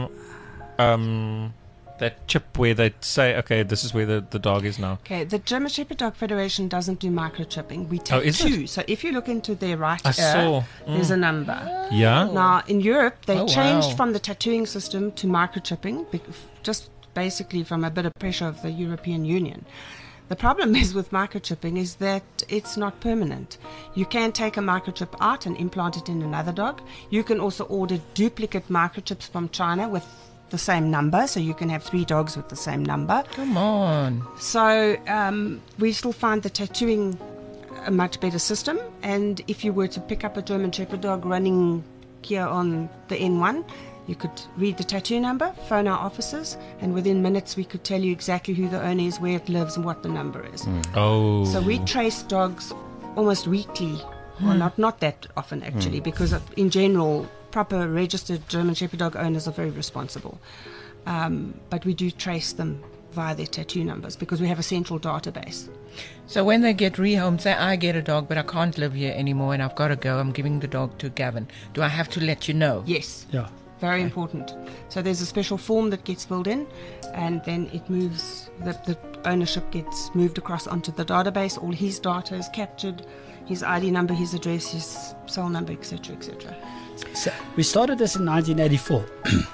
that chip where they say, okay, this is where the dog is now? Okay, the German Shepherd Dog Federation doesn't do microchipping. We Oh, take is it? two. So if you look into their right I ear, saw. there's a number. Yeah. Now, in Europe, they Oh, changed wow. from the tattooing system to microchipping, just basically from a bit of pressure of the European Union. The problem is with microchipping is that it's not permanent. You can take a microchip out and implant it in another dog. You can also order duplicate microchips from China with the same number, so you can have 3 dogs with the same number. Come on. So we still find the tattooing a much better system. And if you were to pick up a German Shepherd dog running here on the N1, you could read the tattoo number, phone our offices, and within minutes we could tell you exactly who the owner is, where it lives, and what the number is. Oh. So we trace dogs almost weekly, well, not that often actually, because in general, proper registered German Shepherd dog owners are very responsible. But we do trace them via their tattoo numbers because we have a central database. So when they get rehomed, say I get a dog, but I can't live here anymore and I've got to go, I'm giving the dog to Gavin. Do I have to let you know? Yes. Yeah. Very important. So there's a special form that gets filled in, and then it moves, the ownership gets moved across onto the database. All his data is captured, his ID number, his address, his cell number, etc., etc. So we started this in 1984,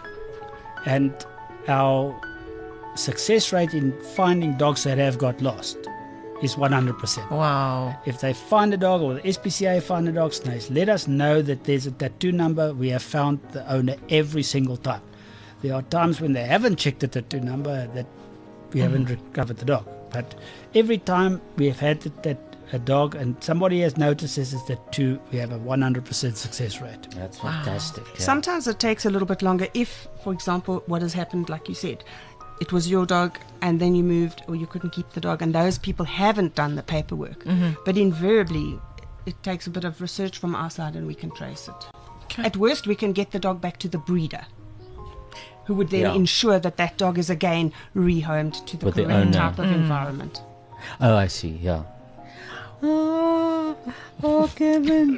and our success rate in finding dogs that have got lost is 100%. Wow. If they find a dog, or the SPCA find a dog, they let us know that there's a tattoo number. We have found the owner every single time. There are times when they haven't checked the tattoo number that we haven't recovered the dog. But every time we have had a dog and somebody has noticed this is tattoo, we have a 100% success rate. That's fantastic. Yeah. Sometimes it takes a little bit longer if, for example, what has happened, like you said, it was your dog and then you moved or you couldn't keep the dog and those people haven't done the paperwork. But invariably, it takes a bit of research from our side and we can trace it. Okay. At worst, we can get the dog back to the breeder, who would then Yeah. ensure that that dog is again rehomed to the With the correct owner. type of environment. Oh, I see. Yeah. Oh, Kevin.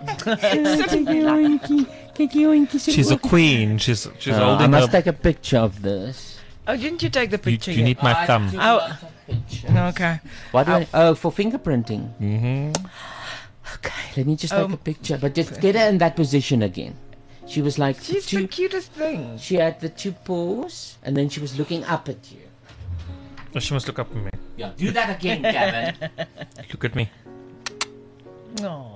She's a queen. She's I holding must her. take a picture of this. Oh, didn't you take the You, picture you yet? need my thumb. Oh, okay. Why do I? Oh, for fingerprinting. Mm-hmm. Okay, let me just take a picture. But just get her in that position again. She was like She's the cutest thing. She had the 2 paws, and then she was looking up at you. Oh, she must look up at me. Yeah, do that again, Gavin. Look at me. No.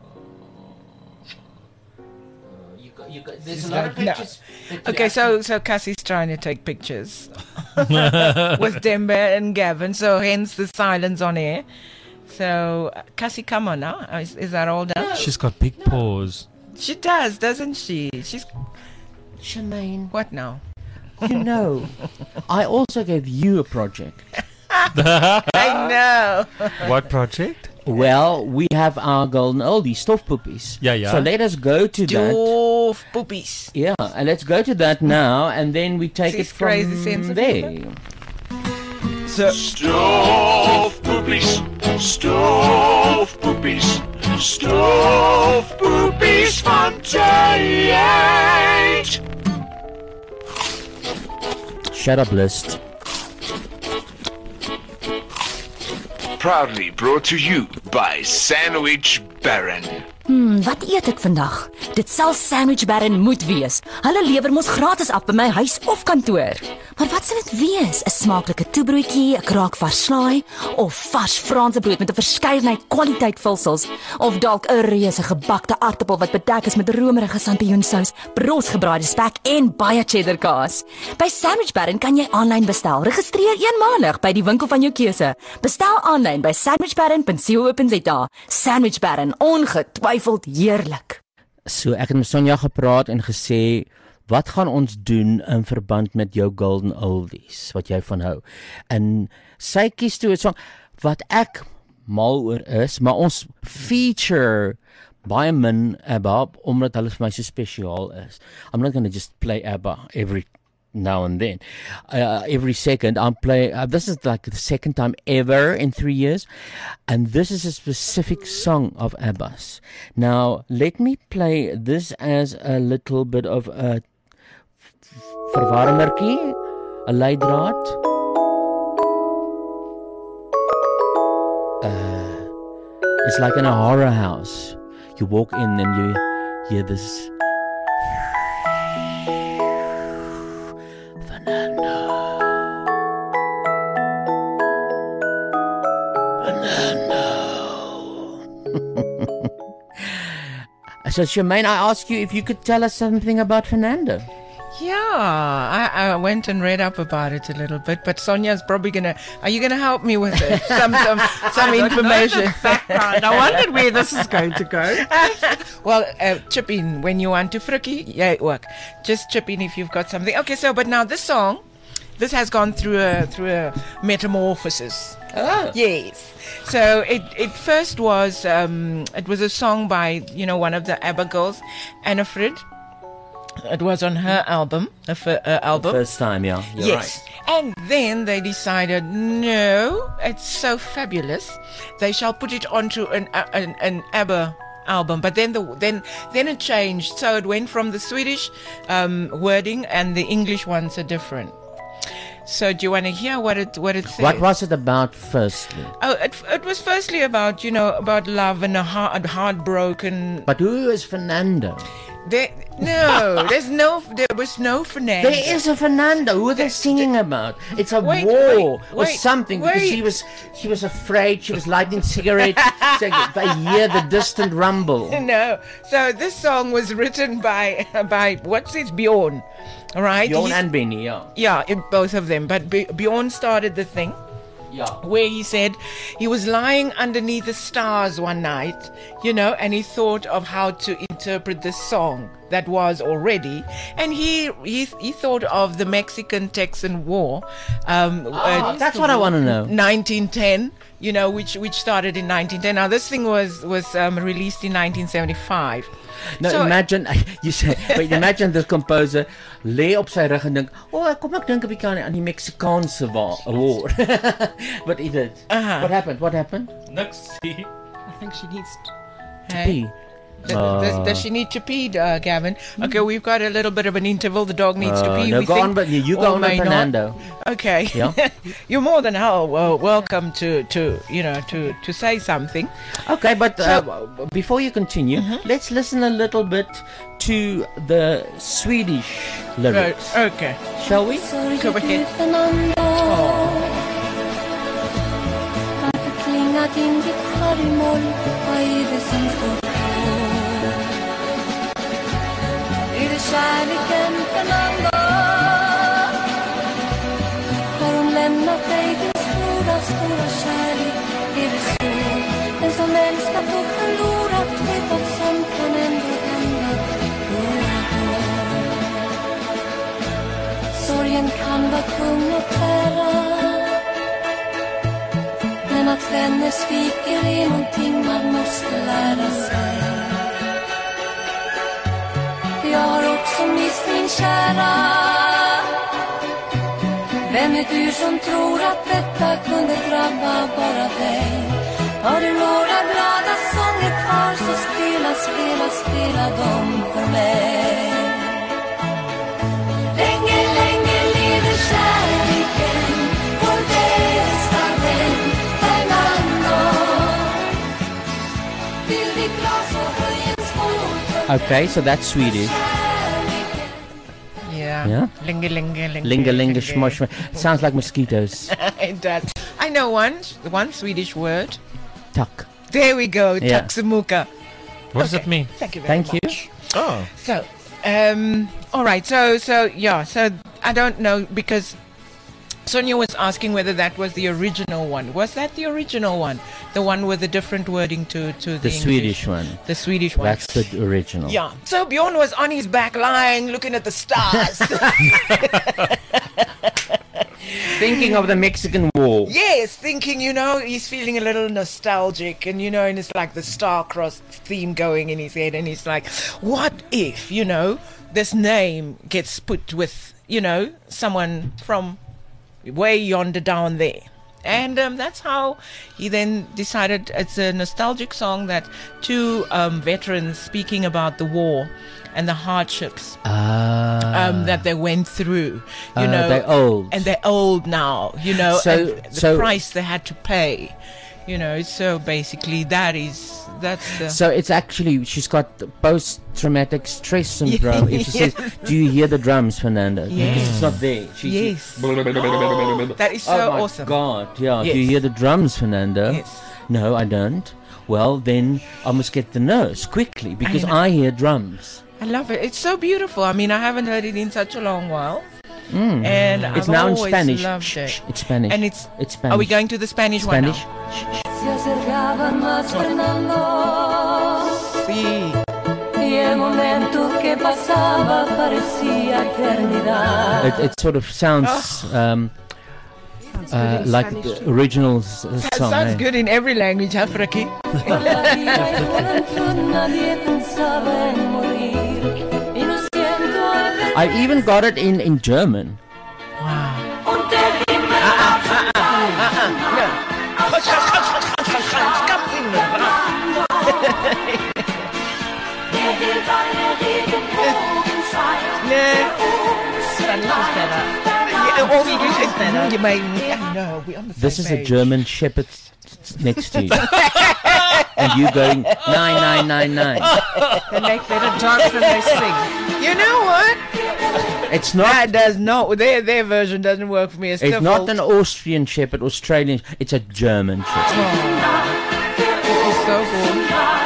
There's a lot of pictures. Okay, so Cassie's trying to take pictures with Dembe and Gavin, so hence the silence on air. So, Cassie, come on now. Is that all done? She's got big paws. She does, doesn't she? She's. Shemaine, What now? you know, I also gave you a project. I know. What project? Well, we have our golden oldie, Stofpoopies. Yeah. So let us go to that. Stofpoopies. Yeah, and let's go to that now, and then we take it from there. So, Stofpoopies, Stofpoopies, Stofpoopies van J8. Shut up, list. Proudly brought to you by Sandwich Baron. Wat eet ek vandag? Dit sal Sandwich Baron moet wees. Hulle lewer mos gratis af by my huis of kantoor. Maar wat sal dit wees? 'n Smaaklike toebroodjie, 'n kraakvars slaai of vars Franse brood met 'n verskeidenheid kwaliteit vulsels of dalk 'n reuse gebakte aartappel wat bedek is met romerige sampioensous, brosgebraaide spek en baie cheddar kaas. By Sandwich Baron kan jy aanlyn bestel. Registreer eenmalig by die winkel van jou keuse. Bestel aanlyn by sandwichbaron.co.za. Sandwich Baron, ongetwyfeld heerlik. So ek het met Sonja gepraat en gesê, wat gaan ons doen in verband met jou golden oldies wat jy van hou? En sy kies toe 'n song wat ek mal oor is, maar ons feature baie min ABBA omdat hulle vir my so spesiaal is. I'm not going to just play ABBA every now and then. Every second I'm play this is like the second time ever in 3 years, and this is a specific song of ABBA's. Now let me play this as a little bit of a verwarmertjie, 'n leidraad. It's like in a horror house. You walk in and you hear this So Charmaine, I ask you if you could tell us something about Fernando. Yeah, I went and read up about it a little bit, but Sonia's probably are you gonna help me with it? Some information. I wondered where this is going to go. Well, chip in when you want to frikkie. Yeah, work. Just chip in if you've got something. Okay, so but now this song, this has gone through a metamorphosis. Oh. Yes. So it first was it was a song by one of the ABBA girls, Anna Frid. It was on her album, album. First time, yeah. You're yes. Right. And then they decided, no, it's so fabulous. They shall put it onto an ABBA album. But then it changed. So it went from the Swedish wording, and the English ones are different. So do you want to hear what it says? What was it about firstly? Oh, it was firstly about about love and a heartbroken. But who is Fernando? There was no Fernando. There is a Fernando. Who are they singing about? It's a war or something, because she was afraid. She was lighting cigarettes. So they hear the distant rumble. No. So this song was written by what's his Bjorn, right? Bjorn and Benny, yeah. Yeah, both of them. But Bjorn started the thing. Yeah. Where he said he was lying underneath the stars one night, and he thought of how to interpret this song that was already, and he thought of the Mexican-Texan War. That's what I want to know. 1910, which started in 1910. Now this thing was released in 1975. Now so, imagine the composer lay op sy rug en dink, kom ek dink 'n bietjie aan die Mexicaanse war. But he did. What happened? Next. I think she needs to pee. Does she need to pee, Gavin? Okay, we've got a little bit of an interval. The dog needs to pee. No, go on, but you go on, Fernando. Okay. Yeah. You're more than welcome to say something. Okay, but before you continue, let's listen a little bit to the Swedish lyrics. Okay. Shall we? Go ahead. Kärleken Fernando, har hon lämnat dig din stora kärlek? Är det så? Den som älskat och förlorat vet att sånt kan ändå hända då och då. Sorgen kan vara tung och tära, men att vänner sviker är någonting man måste lära sig. Jag har också mist min kära. Vem är du som tror att detta kunde drabba bara dig? Har du några glada sånger kvar så spela, spela, spela dem för mig. Länge, länge lever kärleken, vår bästa vän Fernando. Fyll ditt glas och höj en skål. Okay, so that's Swedish. Yeah. Linga, linga, linga. Linga, linga, smosh. Sounds like mosquitoes. It does. I know one Swedish word. Tuck. There we go. Yeah. Taksamuka. What does it mean? Thank you very much. Oh. So, all right. So I don't know because Sonia was asking whether that was the original one. Was that the original one? The one with the different wording to The Swedish one. The Swedish one. That's the original. Yeah. So Bjorn was on his back lying, looking at the stars. Thinking of the Mexican War. Yes, thinking, he's feeling a little nostalgic and, and it's like the star-crossed theme going in his head and he's like, what if, this name gets put with, someone from way yonder down there. And that's how he then decided it's a nostalgic song that two veterans speaking about the war and the hardships that they went through, they're old. And they're old now, So- and the so- price they had to pay, so basically that's the... So it's actually, she's got post-traumatic stress syndrome. If she says, do you hear the drums, Fernando? Yes. Because it's not there. Yes. That is so oh my awesome. God, yeah. Yes. Do you hear the drums, Fernando? Yes. No, I don't. Well, then I must get the nurse quickly because know. I hear drums. I love it. It's so beautiful. I mean, I haven't heard it in such a long while. And It's I've now in always Spanish. loved it. It's Spanish. And it's Spanish. Are we going to the Spanish, Spanish? one now? Se acercaba más Fernando. Sí. Y el momento que pasaba parecía eternidad. It sort of sounds like the original That song. sounds eh? good in every language, huh, Fraki? Por la vida y juventud nadie pensaba en morir. Y no siento al I even got it in German. This is a German shepherd next to you. And you going 9999. They make better dogs than they sing. You know what? It's not. That does not. Their version doesn't work for me. It's not an Austrian shepherd, Australian. It's a German shepherd. It's so cool.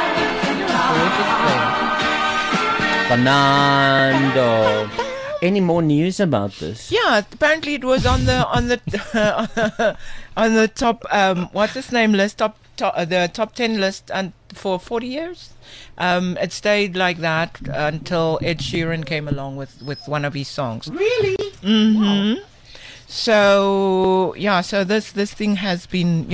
Fernando. Any more news about this? Yeah, apparently it was on the on the top what's its name list, the top 10 list, and for 40 years. It stayed like that until Ed Sheeran came along with one of his songs. Really? Mm-hmm. Wow. So yeah, so this thing has been,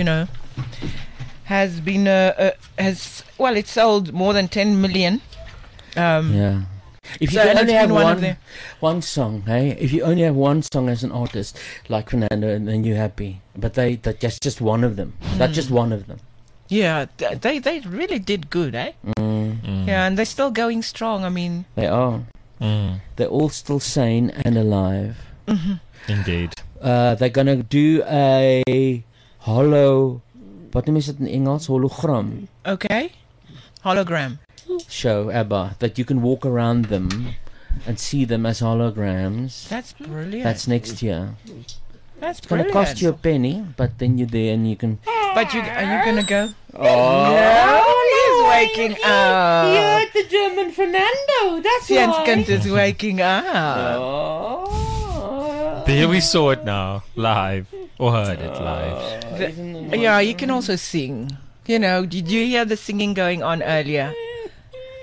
it's sold more than 10 million. Yeah. If you So, and only it's have been one song, hey? If you only have one song as an artist, like Fernando, then you're happy. But that's just one of them. That's just one of them. Yeah, they really did good, eh? Yeah, and they're still going strong. I mean, They are. They're all still sane and alive. Indeed. They're gonna do a wat noem jy dit in Engels? Hologram okay, hologram. show, ABBA, that you can walk around them and see them as holograms. That's brilliant. That's next year. That's It's going to brilliant. cost you a penny, but then you're there and you can... But are you gonna go? Oh, he's waking up. You're the German Fernando. That's Jens why. Kind is waking up. There we saw it now, live, or heard it live. Yeah, you can also sing. Did you hear the singing going on earlier?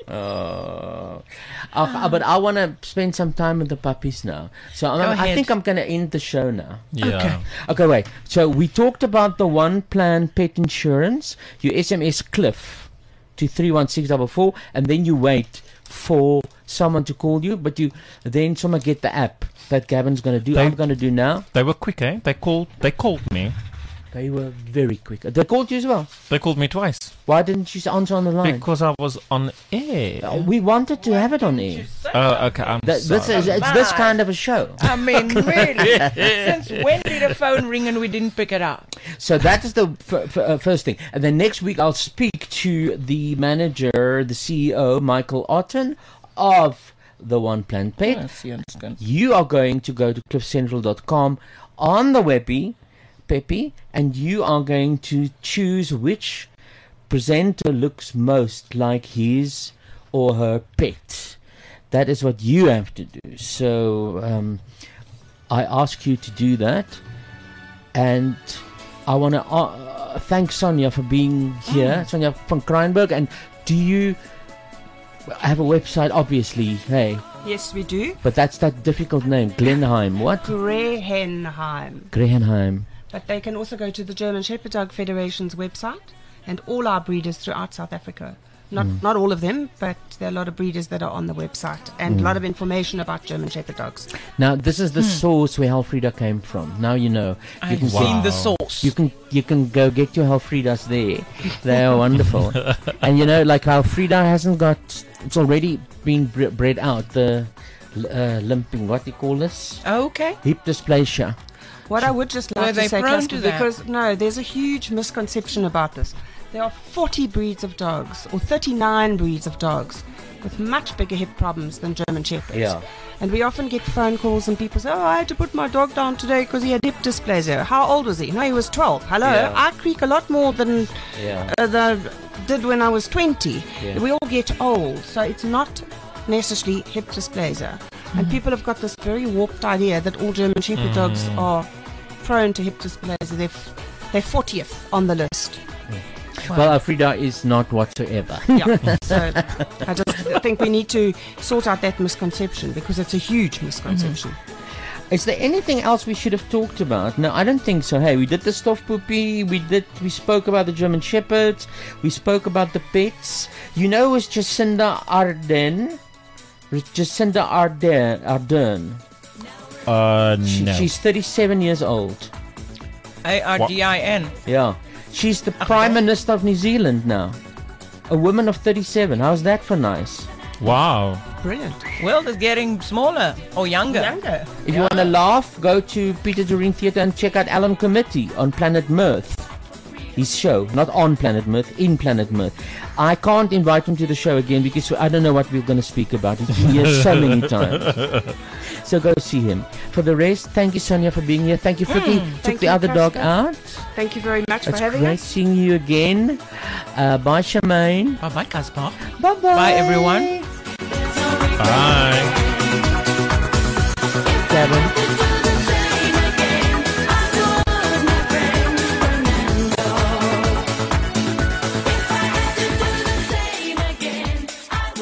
But I want to spend some time with the puppies now. So I think I'm going to end the show now. Yeah. Okay, wait. So we talked about the One Plan pet insurance. You SMS Cliff to 31644, and then you wait for someone to call you, but then someone get the app that Gavin's going to do. I'm going to do now. They were quick, eh? They called me. They were very quick. They called you as well? They called me twice. Why didn't you answer on the line? Because I was on air. We wanted to have it on air. Oh, okay. I'm sorry. It's this kind of a show. I mean, really? Since when did a phone ring and we didn't pick it up? So that is the first thing. And then next week I'll speak to the manager, the CEO, Michael Otten of the One Plan Pet. You are going to go to cliffcentral.com on the webby, Peppy, and you are going to choose which presenter looks most like his or her pet. That is what you have to do. So I ask you to do that, and I want to thank Sonia for being here. Sonia from Kreinberg. And do you have a website? Obviously, hey. Yes, we do. But that's that difficult name, Glenheim. What? Grehenheim. But they can also go to the German Shepherd Dog Federation's website and all our breeders throughout South Africa. Not all of them, but there are a lot of breeders that are on the website and a lot of information about German Shepherd dogs. Now, this is the source where Helfrida came from. Now you know. I've seen the source. You can go get your Helfridas there. They are wonderful. And you know, like Helfrida hasn't got. It's already been bred out. The limping. What do you call this? Okay. Hip dysplasia. What I would just like to say, prone to that? because there's a huge misconception about this. There are 40 breeds of dogs, or 39 breeds of dogs, with much bigger hip problems than German Shepherds. Yeah. And we often get phone calls and people say, I had to put my dog down today because he had hip dysplasia. How old was he? No, he was 12. Hello? Yeah. I creak a lot more than I did when I was 20. Yeah. We all get old, so it's not necessarily hip dysplasia. And people have got this very warped idea that all German Shepherd dogs are prone to hip dysplasia. They're 40th on the list. Wow. Well, Helfrida is not whatsoever. Yeah. So I just think we need to sort out that misconception because it's a huge misconception. Is there anything else we should have talked about? No, I don't think so. Hey, we did the Stoffpoopy, we spoke about the German Shepherds, we spoke about the pets. You know, it was Jacinda Ardern. No. She's 37 years old. Ardin. Yeah. She's the Prime Minister of New Zealand now. A woman of 37. How's that for nice? Wow. Brilliant. World is getting smaller or younger. If you want to laugh, go to Peter Doreen Theatre and check out Alan Committee on Planet Mirth. His show, not on Planet Mirth, in Planet Mirth. I can't invite him to the show again because I don't know what we're going to speak about. He's been here so many times. So go see him. For the rest, thank you, Sonia, for being here. Thank you, Frikkie. Took the other dog out. Thank you very much for having us. It's great seeing you again. Bye, Charmaine. Bye-bye, Caspar. Bye-bye. Bye, everyone. Bye. Gavin.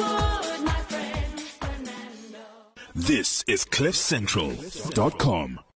This is CliffCentral.com.